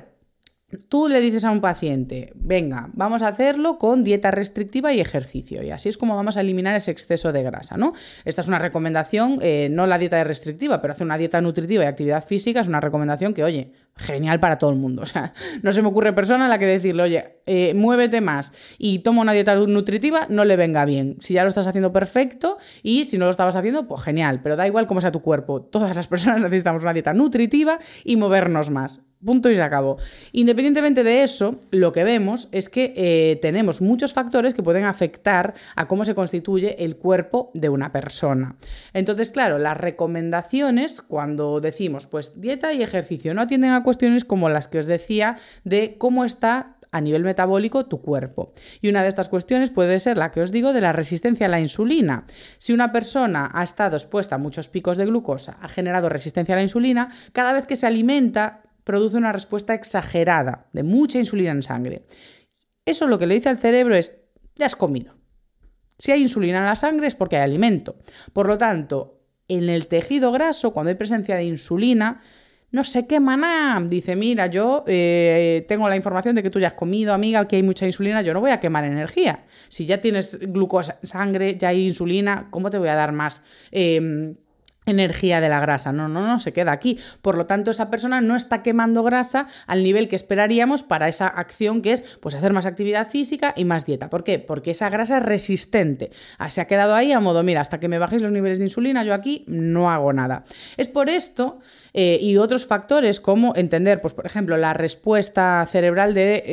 tú le dices a un paciente, venga, vamos a hacerlo con dieta restrictiva y ejercicio, y así es como vamos a eliminar ese exceso de grasa, ¿no? Esta es una recomendación, no la dieta restrictiva, pero hacer una dieta nutritiva y actividad física es una recomendación que, oye, genial para todo el mundo. O sea, no se me ocurre persona a la que decirle, oye, muévete más y toma una dieta nutritiva, no le venga bien. Si ya lo estás haciendo perfecto y si no lo estabas haciendo, pues genial, pero da igual cómo sea tu cuerpo. Todas las personas necesitamos una dieta nutritiva y movernos más. Punto y se acabó. Independientemente de eso, lo que vemos es que tenemos muchos factores que pueden afectar a cómo se constituye el cuerpo de una persona. Entonces, claro, las recomendaciones, cuando decimos, pues dieta y ejercicio, no atienden a cuestiones como las que os decía de cómo está a nivel metabólico tu cuerpo. Y una de estas cuestiones puede ser la que os digo de la resistencia a la insulina. Si una persona ha estado expuesta a muchos picos de glucosa, ha generado resistencia a la insulina, cada vez que se alimenta produce una respuesta exagerada de mucha insulina en sangre. Eso lo que le dice al cerebro es, ya has comido. Si hay insulina en la sangre es porque hay alimento. Por lo tanto, en el tejido graso, cuando hay presencia de insulina, no se quema nada. Dice, mira, yo tengo la información de que tú ya has comido, amiga, que hay mucha insulina, yo no voy a quemar energía. Si ya tienes glucosa en sangre, ya hay insulina, ¿cómo te voy a dar más energía de la grasa? No, se queda aquí. Por lo tanto, esa persona no está quemando grasa al nivel que esperaríamos para esa acción que es pues hacer más actividad física y más dieta. ¿Por qué? Porque esa grasa es resistente. Se ha quedado ahí a modo, mira, hasta que me bajéis los niveles de insulina, yo aquí no hago nada. Es por esto y otros factores como entender, pues por ejemplo, la respuesta cerebral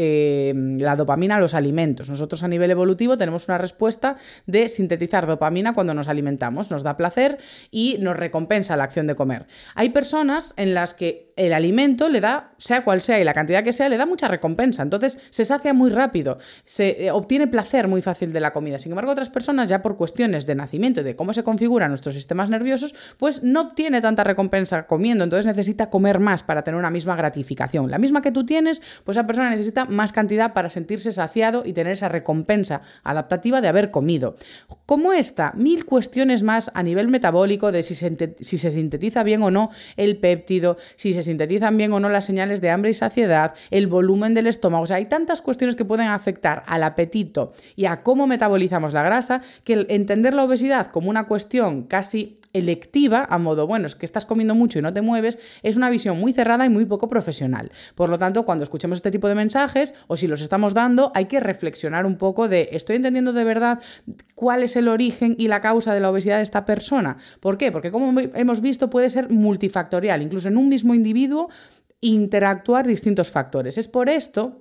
de la dopamina a los alimentos. Nosotros a nivel evolutivo tenemos una respuesta de sintetizar dopamina cuando nos alimentamos. Nos da placer y nos recompensa la acción de comer. Hay personas en las que el alimento le da, sea cual sea y la cantidad que sea, le da mucha recompensa. Entonces se sacia muy rápido, se obtiene placer muy fácil de la comida. Sin embargo, otras personas ya por cuestiones de nacimiento y de cómo se configuran nuestros sistemas nerviosos, pues no obtiene tanta recompensa comiendo. Entonces necesita comer más para tener una misma gratificación. La misma que tú tienes, pues esa persona necesita más cantidad para sentirse saciado y tener esa recompensa adaptativa de haber comido. Como esta, 1000 cuestiones más a nivel metabólico de si se sintetiza bien o no el péptido, si se sintetizan bien o no las señales de hambre y saciedad, el volumen del estómago. O sea, hay tantas cuestiones que pueden afectar al apetito y a cómo metabolizamos la grasa que entender la obesidad como una cuestión casi electiva, a modo, bueno, es que estás comiendo mucho y no te mueves, es una visión muy cerrada y muy poco profesional. Por lo tanto, cuando escuchemos este tipo de mensajes, o si los estamos dando, hay que reflexionar un poco de, ¿estoy entendiendo de verdad cuál es el origen y la causa de la obesidad de esta persona? ¿Por qué? Porque como hemos visto, puede ser multifactorial, incluso en un mismo individuo interactuar distintos factores. Es por esto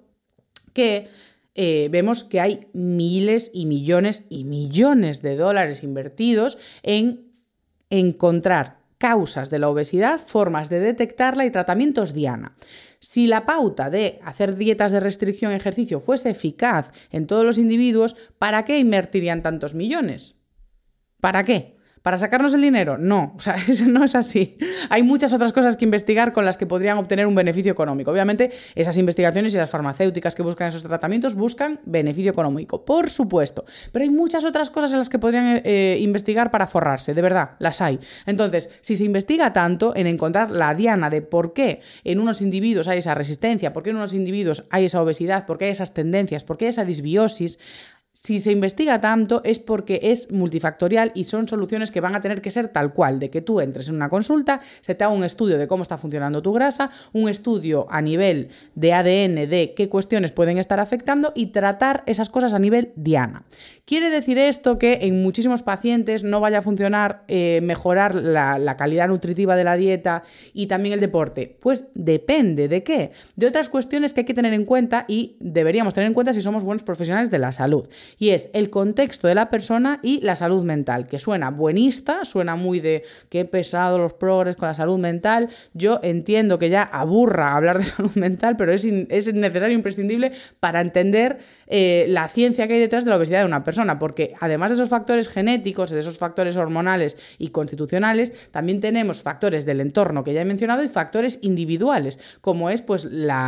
que vemos que hay miles y millones de dólares invertidos en encontrar causas de la obesidad, formas de detectarla y tratamientos diana. Si la pauta de hacer dietas de restricción y ejercicio fuese eficaz en todos los individuos, ¿para qué invertirían tantos millones? ¿Para qué? ¿Para sacarnos el dinero? No, o sea, eso no es así. Hay muchas otras cosas que investigar con las que podrían obtener un beneficio económico. Obviamente, esas investigaciones y las farmacéuticas que buscan esos tratamientos buscan beneficio económico, por supuesto. Pero hay muchas otras cosas en las que podrían investigar para forrarse, de verdad, las hay. Entonces, si se investiga tanto en encontrar la diana de por qué en unos individuos hay esa resistencia, por qué en unos individuos hay esa obesidad, por qué hay esas tendencias, por qué hay esa disbiosis, si se investiga tanto es porque es multifactorial y son soluciones que van a tener que ser tal cual, de que tú entres en una consulta, se te haga un estudio de cómo está funcionando tu grasa, un estudio a nivel de ADN de qué cuestiones pueden estar afectando y tratar esas cosas a nivel diana. ¿Quiere decir esto que en muchísimos pacientes no vaya a funcionar mejorar la calidad nutritiva de la dieta y también el deporte? Pues depende de qué. De otras cuestiones que hay que tener en cuenta y deberíamos tener en cuenta si somos buenos profesionales de la salud. Y es el contexto de la persona y la salud mental, que suena buenista, suena muy de qué pesado los progres con la salud mental. Yo entiendo que ya aburra hablar de salud mental, pero es necesario e imprescindible para entender la ciencia que hay detrás de la obesidad de una persona, porque además de esos factores genéticos, de esos factores hormonales y constitucionales, también tenemos factores del entorno que ya he mencionado y factores individuales, como es pues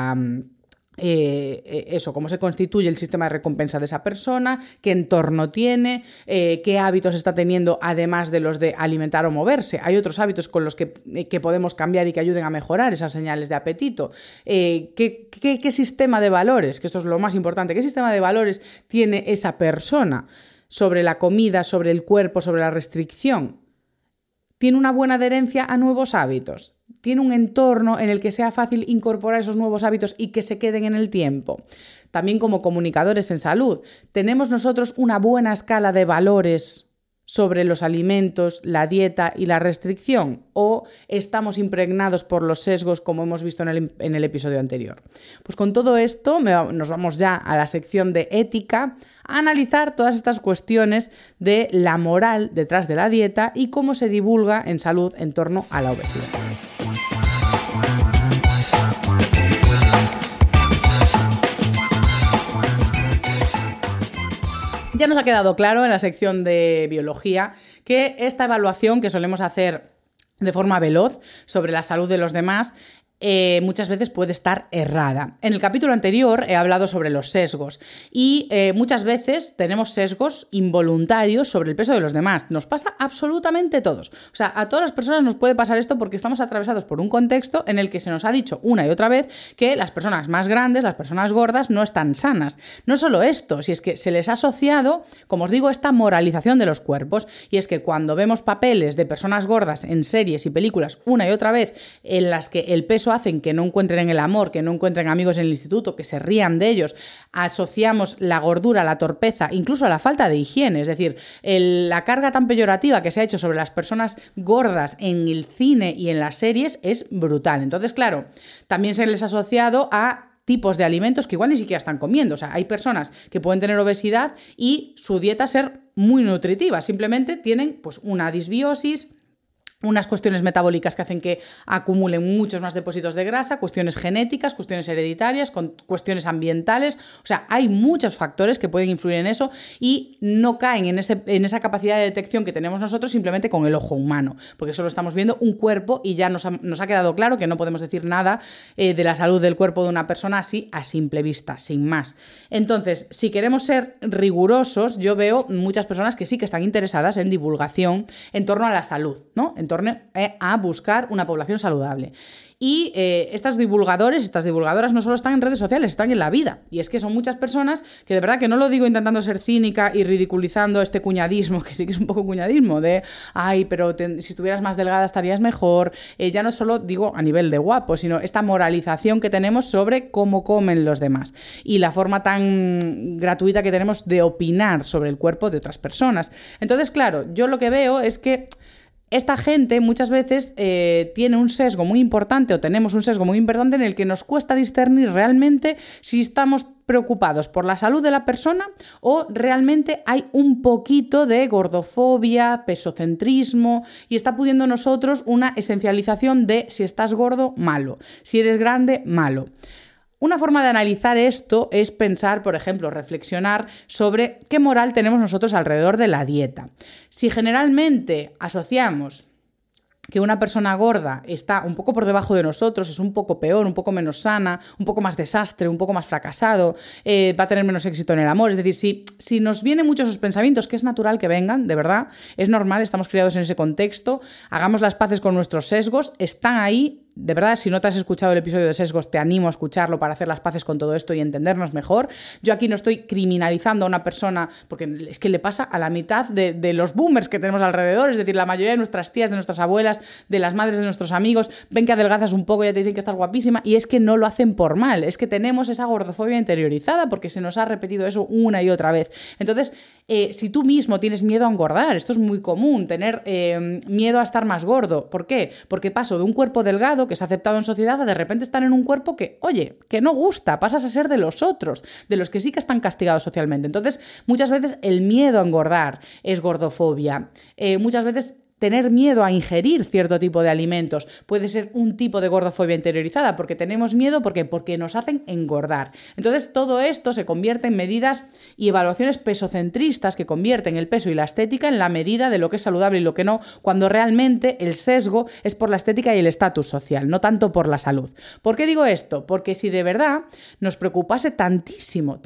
cómo se constituye el sistema de recompensa de esa persona, qué entorno tiene, qué hábitos está teniendo además de los de alimentar o moverse. Hay otros hábitos con los que podemos cambiar y que ayuden a mejorar esas señales de apetito. ¿Qué sistema de valores? Que esto es lo más importante. ¿Qué sistema de valores tiene esa persona sobre la comida, sobre el cuerpo, sobre la restricción? ¿Tiene una buena adherencia a nuevos hábitos? ¿Tiene un entorno en el que sea fácil incorporar esos nuevos hábitos y que se queden en el tiempo? También como comunicadores en salud, ¿tenemos nosotros una buena escala de valores sobre los alimentos, la dieta y la restricción? ¿O estamos impregnados por los sesgos como hemos visto en el episodio anterior? Pues con todo esto nos vamos ya a la sección de ética, a analizar todas estas cuestiones de la moral detrás de la dieta y cómo se divulga en salud en torno a la obesidad. Ya nos ha quedado claro en la sección de biología que esta evaluación que solemos hacer de forma veloz sobre la salud de los demás muchas veces puede estar errada. En el capítulo anterior he hablado sobre los sesgos y muchas veces tenemos sesgos involuntarios sobre el peso de los demás. Nos pasa absolutamente a todos. O sea, a todas las personas nos puede pasar esto porque estamos atravesados por un contexto en el que se nos ha dicho una y otra vez que las personas más grandes, las personas gordas, no están sanas. No solo esto, si es que se les ha asociado, como os digo, esta moralización de los cuerpos, y es que cuando vemos papeles de personas gordas en series y películas una y otra vez en las que el peso hacen que no encuentren el amor, que no encuentren amigos en el instituto, que se rían de ellos, asociamos la gordura a la torpeza, incluso a la falta de higiene, es decir, la carga tan peyorativa que se ha hecho sobre las personas gordas en el cine y en las series es brutal. Entonces, claro, también se les ha asociado a tipos de alimentos que igual ni siquiera están comiendo. O sea, hay personas que pueden tener obesidad y su dieta ser muy nutritiva, simplemente tienen pues una disbiosis, unas cuestiones metabólicas que hacen que acumulen muchos más depósitos de grasa, cuestiones genéticas, cuestiones hereditarias, cuestiones ambientales. O sea, hay muchos factores que pueden influir en eso y no caen en esa capacidad de detección que tenemos nosotros simplemente con el ojo humano, porque solo estamos viendo un cuerpo y ya nos ha quedado claro que no podemos decir nada de la salud del cuerpo de una persona así a simple vista, sin más. Entonces, si queremos ser rigurosos, yo veo muchas personas que sí que están interesadas en divulgación en torno a la salud, ¿no? En torno a buscar una población saludable. Y estas divulgadoras no solo están en redes sociales, están en la vida. Y es que son muchas personas que de verdad que no lo digo intentando ser cínica y ridiculizando este cuñadismo, que sí que es un poco cuñadismo, de ay, pero si estuvieras más delgada estarías mejor. Ya no solo digo a nivel de guapo, sino esta moralización que tenemos sobre cómo comen los demás y la forma tan gratuita que tenemos de opinar sobre el cuerpo de otras personas. Entonces, claro, yo lo que veo es que esta gente muchas veces tiene un sesgo muy importante o tenemos un sesgo muy importante en el que nos cuesta discernir realmente si estamos preocupados por la salud de la persona o realmente hay un poquito de gordofobia, pesocentrismo y está pudiendo nosotros una esencialización de si estás gordo, malo, si eres grande, malo. Una forma de analizar esto es pensar, por ejemplo, reflexionar sobre qué moral tenemos nosotros alrededor de la dieta. Si generalmente asociamos que una persona gorda está un poco por debajo de nosotros, es un poco peor, un poco menos sana, un poco más desastre, un poco más fracasado, va a tener menos éxito en el amor. Es decir, si nos vienen muchos esos pensamientos, que es natural que vengan, de verdad, es normal, estamos criados en ese contexto, hagamos las paces con nuestros sesgos, están ahí. De verdad, si no te has escuchado el episodio de sesgos, te animo a escucharlo para hacer las paces con todo esto y entendernos mejor. Yo aquí no estoy criminalizando a una persona, porque es que le pasa a la mitad de los boomers que tenemos alrededor, es decir, la mayoría de nuestras tías, de nuestras abuelas, de las madres de nuestros amigos, ven que adelgazas un poco y ya te dicen que estás guapísima, y es que no lo hacen por mal, es que tenemos esa gordofobia interiorizada porque se nos ha repetido eso una y otra vez. Entonces, si tú mismo tienes miedo a engordar, esto es muy común, tener miedo a estar más gordo. ¿Por qué? Porque paso de un cuerpo delgado que es aceptado en sociedad a de repente estar en un cuerpo que, oye, que no gusta, pasas a ser de los otros, de los que sí que están castigados socialmente. Entonces, muchas veces el miedo a engordar es gordofobia. Muchas veces tener miedo a ingerir cierto tipo de alimentos puede ser un tipo de gordofobia interiorizada, porque tenemos miedo porque nos hacen engordar. Entonces, todo esto se convierte en medidas y evaluaciones pesocentristas que convierten el peso y la estética en la medida de lo que es saludable y lo que no, cuando realmente el sesgo es por la estética y el estatus social, no tanto por la salud. ¿Por qué digo esto? Porque si de verdad nos preocupase tantísimo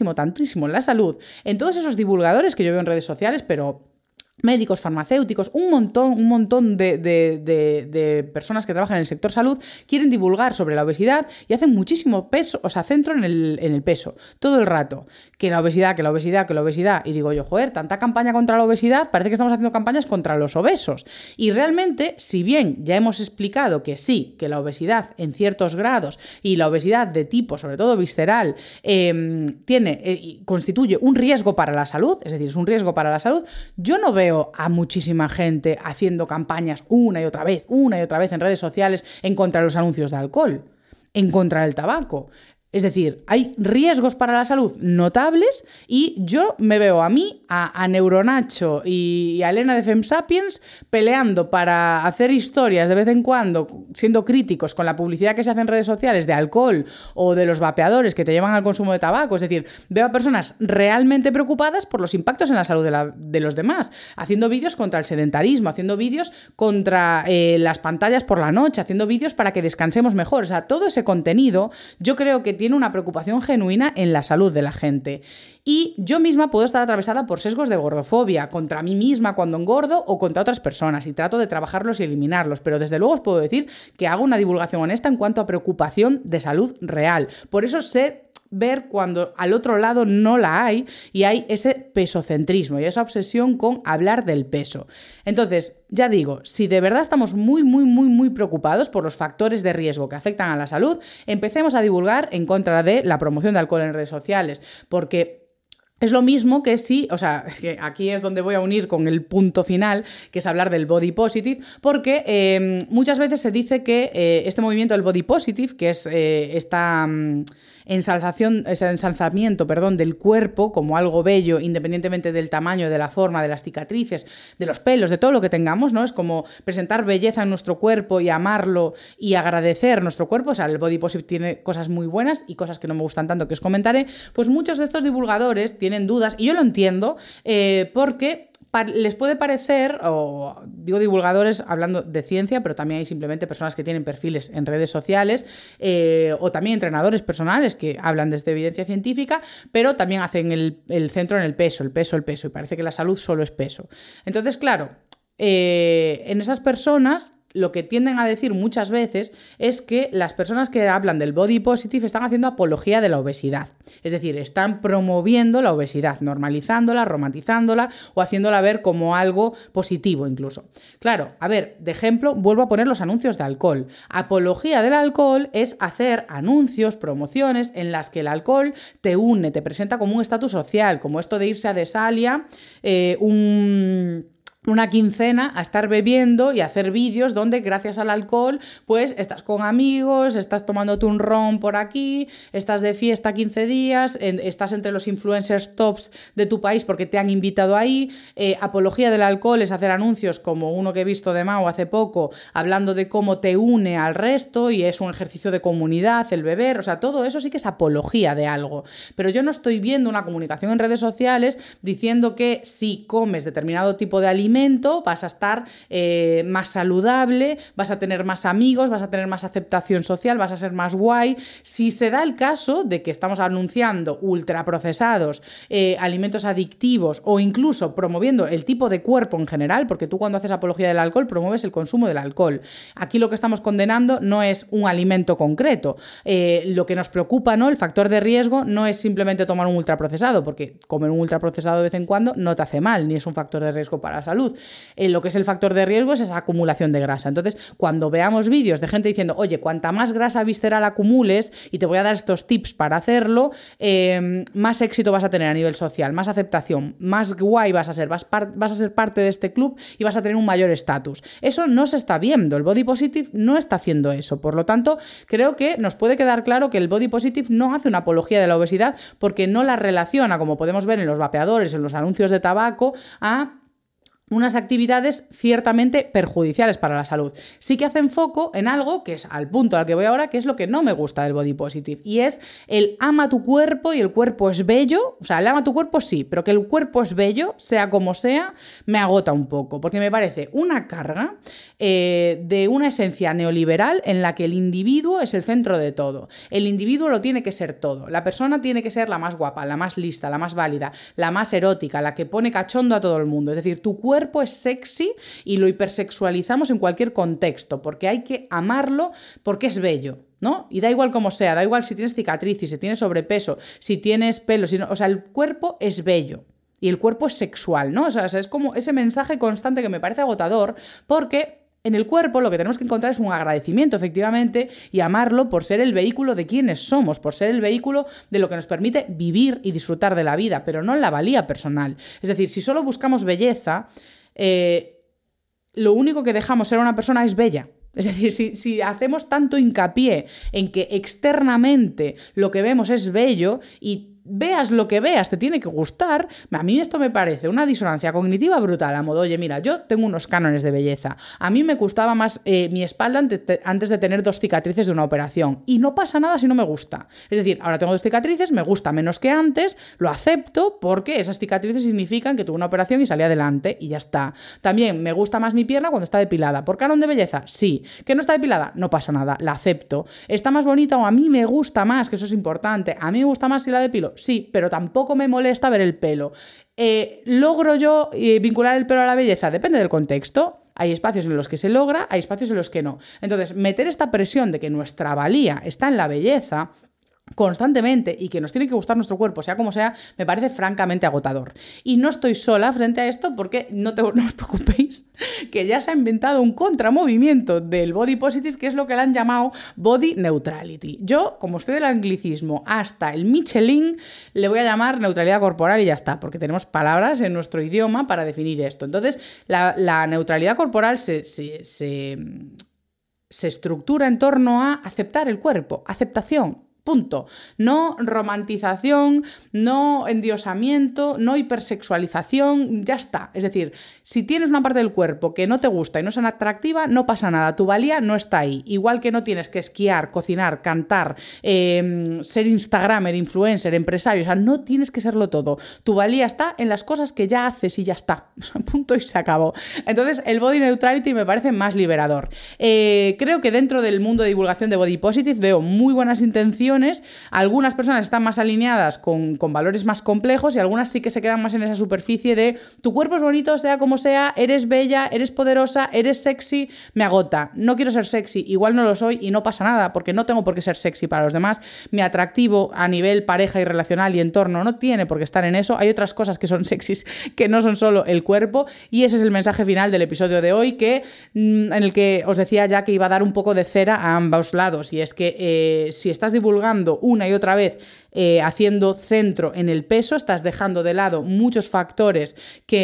la salud, en todos esos divulgadores que yo veo en redes sociales, pero médicos, farmacéuticos, un montón de personas que trabajan en el sector salud quieren divulgar sobre la obesidad y hacen muchísimo peso, o sea, centro en el peso, todo el rato, que la obesidad, y digo yo, joder, tanta campaña contra la obesidad, parece que estamos haciendo campañas contra los obesos, y realmente, si bien ya hemos explicado que sí, que la obesidad en ciertos grados y la obesidad de tipo, sobre todo visceral, constituye un riesgo para la salud, es decir, es un riesgo para la salud, yo no veo veo a muchísima gente haciendo campañas una y otra vez en redes sociales en contra de los anuncios de alcohol, en contra del tabaco. Es decir, hay riesgos para la salud notables y yo me veo a mí, a Neuronacho y a Elena de FemSapiens peleando para hacer historias de vez en cuando, siendo críticos con la publicidad que se hace en redes sociales de alcohol o de los vapeadores que te llevan al consumo de tabaco. Es decir, veo a personas realmente preocupadas por los impactos en la salud de los demás, haciendo vídeos contra el sedentarismo, haciendo vídeos contra las pantallas por la noche, haciendo vídeos para que descansemos mejor. O sea, todo ese contenido yo creo que tiene una preocupación genuina en la salud de la gente. Y yo misma puedo estar atravesada por sesgos de gordofobia, contra mí misma cuando engordo o contra otras personas, y trato de trabajarlos y eliminarlos, pero desde luego os puedo decir que hago una divulgación honesta en cuanto a preocupación de salud real. Por eso sé ver cuando al otro lado no la hay y hay ese pesocentrismo y esa obsesión con hablar del peso. Entonces, ya digo, si de verdad estamos muy preocupados por los factores de riesgo que afectan a la salud, empecemos a divulgar en contra de la promoción de alcohol en redes sociales, porque es lo mismo que si, o sea, que aquí es donde voy a unir con el punto final, que es hablar del body positive, porque muchas veces se dice que este movimiento del body positive, que es esta ensalzamiento del cuerpo como algo bello, independientemente del tamaño, de la forma, de las cicatrices, de los pelos, de todo lo que tengamos, ¿no? Es como presentar belleza en nuestro cuerpo y amarlo y agradecer nuestro cuerpo. O sea, el body positive tiene cosas muy buenas y cosas que no me gustan tanto, que os comentaré. Pues muchos de estos divulgadores tienen dudas, y yo lo entiendo, porque les puede parecer, o digo divulgadores hablando de ciencia, pero también hay simplemente personas que tienen perfiles en redes sociales, o también entrenadores personales que hablan desde evidencia científica, pero también hacen el centro en el peso, y parece que la salud solo es peso. Entonces, claro, en esas personas lo que tienden a decir muchas veces es que las personas que hablan del body positive están haciendo apología de la obesidad. Es decir, están promoviendo la obesidad, normalizándola, romantizándola o haciéndola ver como algo positivo incluso. Claro, a ver, de ejemplo, vuelvo a poner los anuncios de alcohol. Apología del alcohol es hacer anuncios, promociones en las que el alcohol te une, te presenta como un estatus social, como esto de irse a Desalia, una quincena a estar bebiendo y hacer vídeos donde gracias al alcohol pues estás con amigos, estás tomándote un ron por aquí, estás de fiesta 15 días, estás entre los influencers tops de tu país porque te han invitado ahí. Apología del alcohol es hacer anuncios como uno que he visto de Mao hace poco, hablando de cómo te une al resto y es un ejercicio de comunidad, el beber. O sea, todo eso sí que es apología de algo. Pero yo no estoy viendo una comunicación en redes sociales diciendo que si comes determinado tipo de alimento vas a estar más saludable, vas a tener más amigos, vas a tener más aceptación social, vas a ser más guay. Si se da el caso de que estamos anunciando ultraprocesados, alimentos adictivos o incluso promoviendo el tipo de cuerpo en general, porque tú cuando haces apología del alcohol promueves el consumo del alcohol. Aquí lo que estamos condenando no es un alimento concreto. Lo que nos preocupa, ¿no? El factor de riesgo no es simplemente tomar un ultraprocesado, porque comer un ultraprocesado de vez en cuando no te hace mal, ni es un factor de riesgo para la salud. Lo que es el factor de riesgo es esa acumulación de grasa. Entonces, cuando veamos vídeos de gente diciendo, oye, cuanta más grasa visceral acumules, y te voy a dar estos tips para hacerlo, más éxito vas a tener a nivel social, más aceptación, más guay vas a ser, vas a ser parte de este club y vas a tener un mayor estatus. Eso no se está viendo, el body positive no está haciendo eso. Por lo tanto, creo que nos puede quedar claro que el body positive no hace una apología de la obesidad porque no la relaciona, como podemos ver en los vapeadores, en los anuncios de tabaco, a unas actividades ciertamente perjudiciales para la salud. Sí que hacen foco en algo que es al punto al que voy ahora, que es lo que no me gusta del body positive, y es el ama tu cuerpo y el cuerpo es bello. O sea, el ama tu cuerpo sí, pero que el cuerpo es bello, sea como sea, me agota un poco, porque me parece una carga de una esencia neoliberal en la que el individuo es el centro de todo. El individuo lo tiene que ser todo. La persona tiene que ser la más guapa, la más lista, la más válida, la más erótica, la que pone cachondo a todo el mundo. Es decir, tu cuerpo es sexy y lo hipersexualizamos en cualquier contexto, porque hay que amarlo porque es bello, ¿no? Y da igual cómo sea, da igual si tienes cicatrices, si tienes sobrepeso, si tienes pelo, o sea, el cuerpo es bello. Y el cuerpo es sexual, ¿no? O sea, es como ese mensaje constante que me parece agotador, porque en el cuerpo lo que tenemos que encontrar es un agradecimiento, efectivamente, y amarlo por ser el vehículo de quienes somos, por ser el vehículo de lo que nos permite vivir y disfrutar de la vida, pero no la valía personal. Es decir, si solo buscamos belleza, lo único que dejamos ser una persona es bella. Es decir, si hacemos tanto hincapié en que externamente lo que vemos es bello y veas lo que veas, te tiene que gustar, a mí esto me parece una disonancia cognitiva brutal, a modo, oye, mira, yo tengo unos cánones de belleza, a mí me gustaba más mi espalda antes de tener 2 cicatrices de una operación, y no pasa nada si no me gusta. Es decir, ahora tengo 2 cicatrices, me gusta menos que antes, lo acepto porque esas cicatrices significan que tuve una operación y salí adelante, y ya está. También me gusta más mi pierna cuando está depilada. ¿Por canon de belleza? Sí. ¿Que no está depilada? No pasa nada, la acepto. ¿Está más bonita o a mí me gusta más? Que eso es importante. ¿A mí me gusta más si la depilo? Sí, pero tampoco me molesta ver el pelo. ¿Logro yo vincular el pelo a la belleza? Depende del contexto. Hay espacios en los que se logra, hay espacios en los que no. Entonces, meter esta presión de que nuestra valía está en la belleza constantemente y que nos tiene que gustar nuestro cuerpo, sea como sea, me parece francamente agotador. Y no estoy sola frente a esto porque no os preocupéis, que ya se ha inventado un contramovimiento del body positive, que es lo que le han llamado body neutrality. Yo, como estoy del anglicismo hasta el Michelin, le voy a llamar neutralidad corporal y ya está, porque tenemos palabras en nuestro idioma para definir esto. Entonces, la neutralidad corporal se estructura en torno a aceptar el cuerpo, aceptación. Punto. No romantización, no endiosamiento, no hipersexualización, ya está. Es decir, si tienes una parte del cuerpo que no te gusta y no es atractiva, no pasa nada, tu valía no está ahí. Igual que no tienes que esquiar, cocinar, cantar, ser instagramer, influencer, empresario, o sea, no tienes que serlo todo. Tu valía está en las cosas que ya haces y ya está. Punto y se acabó. Entonces, el body neutrality me parece más liberador. Creo que dentro del mundo de divulgación de body positive veo muy buenas intenciones. Algunas personas están más alineadas con valores más complejos y algunas sí que se quedan más en esa superficie de tu cuerpo es bonito, sea como sea, eres bella, eres poderosa, eres sexy, me agota. No quiero ser sexy, igual no lo soy y no pasa nada porque no tengo por qué ser sexy para los demás. Mi atractivo a nivel pareja y relacional y entorno no tiene por qué estar en eso. Hay otras cosas que son sexys que no son solo el cuerpo y ese es el mensaje final del episodio de hoy en el que os decía ya que iba a dar un poco de cera a ambos lados y es que si estás divulgando una y otra vez haciendo centro en el peso, estás dejando de lado muchos factores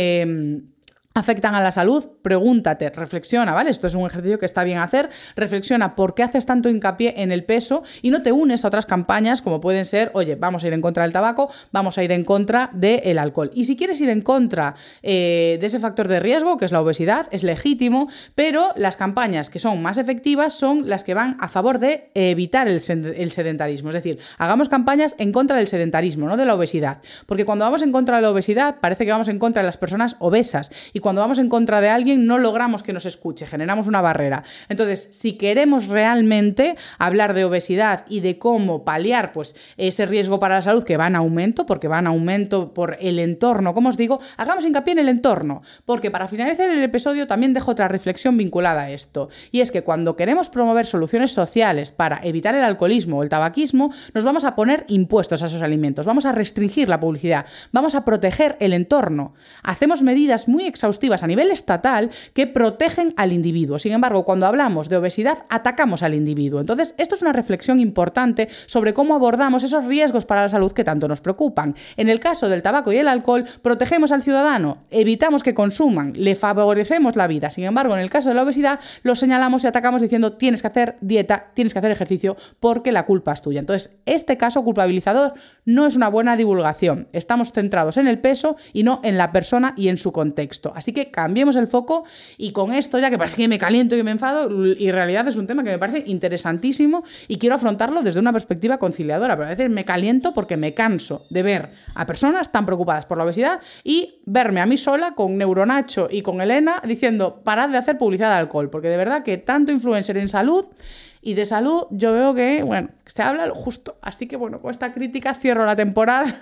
que afectan a la salud, pregúntate, reflexiona, ¿vale? Esto es un ejercicio que está bien hacer, reflexiona por qué haces tanto hincapié en el peso y no te unes a otras campañas como pueden ser, oye, vamos a ir en contra del tabaco, vamos a ir en contra del alcohol. Y si quieres ir en contra de ese factor de riesgo, que es la obesidad, es legítimo, pero las campañas que son más efectivas son las que van a favor de evitar el sedentarismo. Es decir, hagamos campañas en contra del sedentarismo, no de la obesidad. Porque cuando vamos en contra de la obesidad, parece que vamos en contra de las personas obesas. Y cuando vamos en contra de alguien no logramos que nos escuche, generamos una barrera. Entonces, si queremos realmente hablar de obesidad y de cómo paliar pues, ese riesgo para la salud que va en aumento, porque va en aumento por el entorno, como os digo, hagamos hincapié en el entorno, porque para finalizar el episodio también dejo otra reflexión vinculada a esto, y es que cuando queremos promover soluciones sociales para evitar el alcoholismo o el tabaquismo, nos vamos a poner impuestos a esos alimentos, vamos a restringir la publicidad, vamos a proteger el entorno. Hacemos medidas muy exhaustivas a nivel estatal que protegen al individuo. Sin embargo, cuando hablamos de obesidad, atacamos al individuo. Entonces, esto es una reflexión importante sobre cómo abordamos esos riesgos para la salud que tanto nos preocupan. En el caso del tabaco y el alcohol, protegemos al ciudadano, evitamos que consuman, le favorecemos la vida. Sin embargo, en el caso de la obesidad, lo señalamos y atacamos diciendo tienes que hacer dieta, tienes que hacer ejercicio porque la culpa es tuya. Entonces, este caso culpabilizador no es una buena divulgación. Estamos centrados en el peso y no en la persona y en su contexto. Así que cambiemos el foco y con esto, ya que parece que me caliento y me enfado, y en realidad es un tema que me parece interesantísimo y quiero afrontarlo desde una perspectiva conciliadora, pero a veces me caliento porque me canso de ver a personas tan preocupadas por la obesidad y verme a mí sola con Neuronacho y con Elena diciendo parad de hacer publicidad de alcohol, porque de verdad que tanto influencer en salud y de salud yo veo que, bueno, se habla lo justo. Así que, bueno, con esta crítica cierro la temporada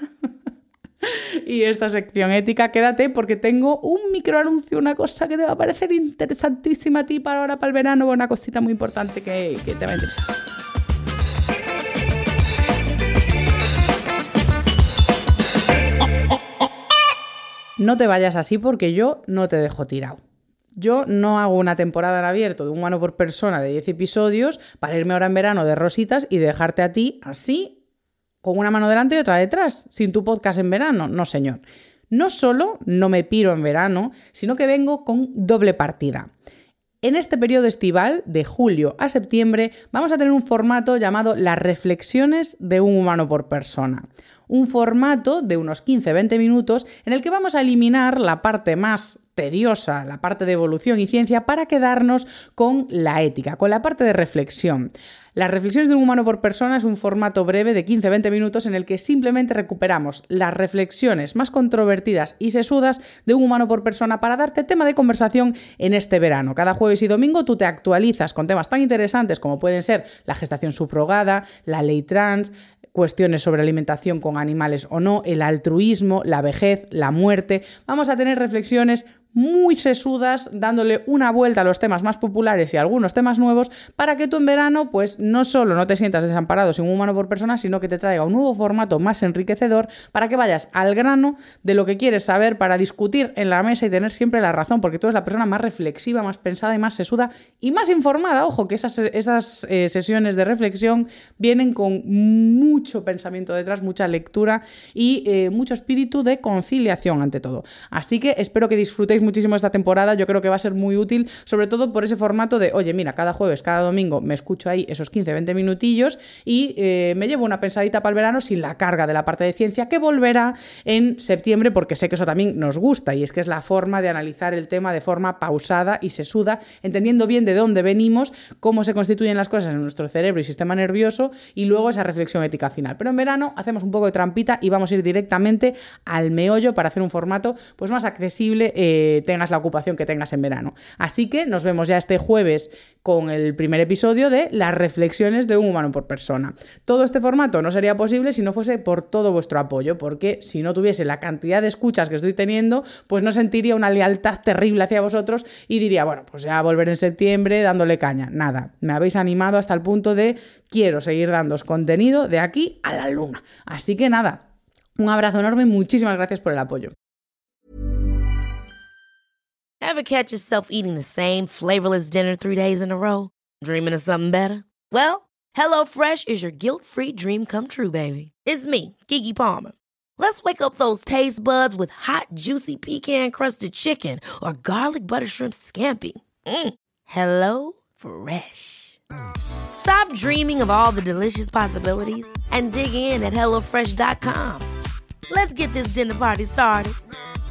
y esta sección ética. Quédate porque tengo un microanuncio, una cosa que te va a parecer interesantísima a ti para ahora, para el verano, una cosita muy importante que te va a interesar. No te vayas así porque yo no te dejo tirado. Yo no hago una temporada en abierto de un humano por persona de 10 episodios para irme ahora en verano de rositas y dejarte a ti así, con una mano delante y otra detrás, sin tu podcast en verano. No, señor. No solo no me piro en verano, sino que vengo con doble partida. En este periodo estival, de julio a septiembre, vamos a tener un formato llamado Las reflexiones de un humano por persona. Un formato de unos 15-20 minutos en el que vamos a eliminar la parte más tediosa, la parte de evolución y ciencia, para quedarnos con la ética, con la parte de reflexión. Las reflexiones de un humano por persona es un formato breve de 15-20 minutos en el que simplemente recuperamos las reflexiones más controvertidas y sesudas de un humano por persona para darte tema de conversación en este verano. Cada jueves y domingo tú te actualizas con temas tan interesantes como pueden ser la gestación subrogada, la ley trans, cuestiones sobre alimentación con animales o no, el altruismo, la vejez, la muerte. Vamos a tener reflexiones muy sesudas, dándole una vuelta a los temas más populares y a algunos temas nuevos, para que tú en verano pues no solo no te sientas desamparado sin un humano por persona, sino que te traiga un nuevo formato más enriquecedor para que vayas al grano de lo que quieres saber, para discutir en la mesa y tener siempre la razón, porque tú eres la persona más reflexiva, más pensada y más sesuda y más informada. Ojo, que esas sesiones de reflexión vienen con mucho pensamiento detrás, mucha lectura y mucho espíritu de conciliación ante todo. Así que espero que disfrutéis muchísimo esta temporada. Yo creo que va a ser muy útil, sobre todo por ese formato de, oye, mira, cada jueves, cada domingo me escucho ahí esos 15-20 minutillos y me llevo una pensadita para el verano sin la carga de la parte de ciencia, que volverá en septiembre, porque sé que eso también nos gusta, y es que es la forma de analizar el tema de forma pausada y sesuda, entendiendo bien de dónde venimos, cómo se constituyen las cosas en nuestro cerebro y sistema nervioso, y luego esa reflexión ética final. Pero en verano hacemos un poco de trampita y vamos a ir directamente al meollo para hacer un formato pues más accesible, tengas la ocupación que tengas en verano. Así que nos vemos ya este jueves con el primer episodio de Las reflexiones de un humano por persona. Todo este formato no sería posible si no fuese por todo vuestro apoyo, porque si no tuviese la cantidad de escuchas que estoy teniendo, pues no sentiría una lealtad terrible hacia vosotros y diría, bueno, pues ya volver en septiembre dándole caña. Nada, me habéis animado hasta el punto de quiero seguir dándoos contenido de aquí a la luna. Así que nada, un abrazo enorme y muchísimas gracias por el apoyo. Ever catch yourself eating the same flavorless dinner 3 days in a row? Dreaming of something better? Well, HelloFresh is your guilt-free dream come true, baby. It's me, Keke Palmer. Let's wake up those taste buds with hot, juicy pecan-crusted chicken or garlic butter shrimp scampi. Hello Fresh. Stop dreaming of all the delicious possibilities and dig in at HelloFresh.com. Let's get this dinner party started.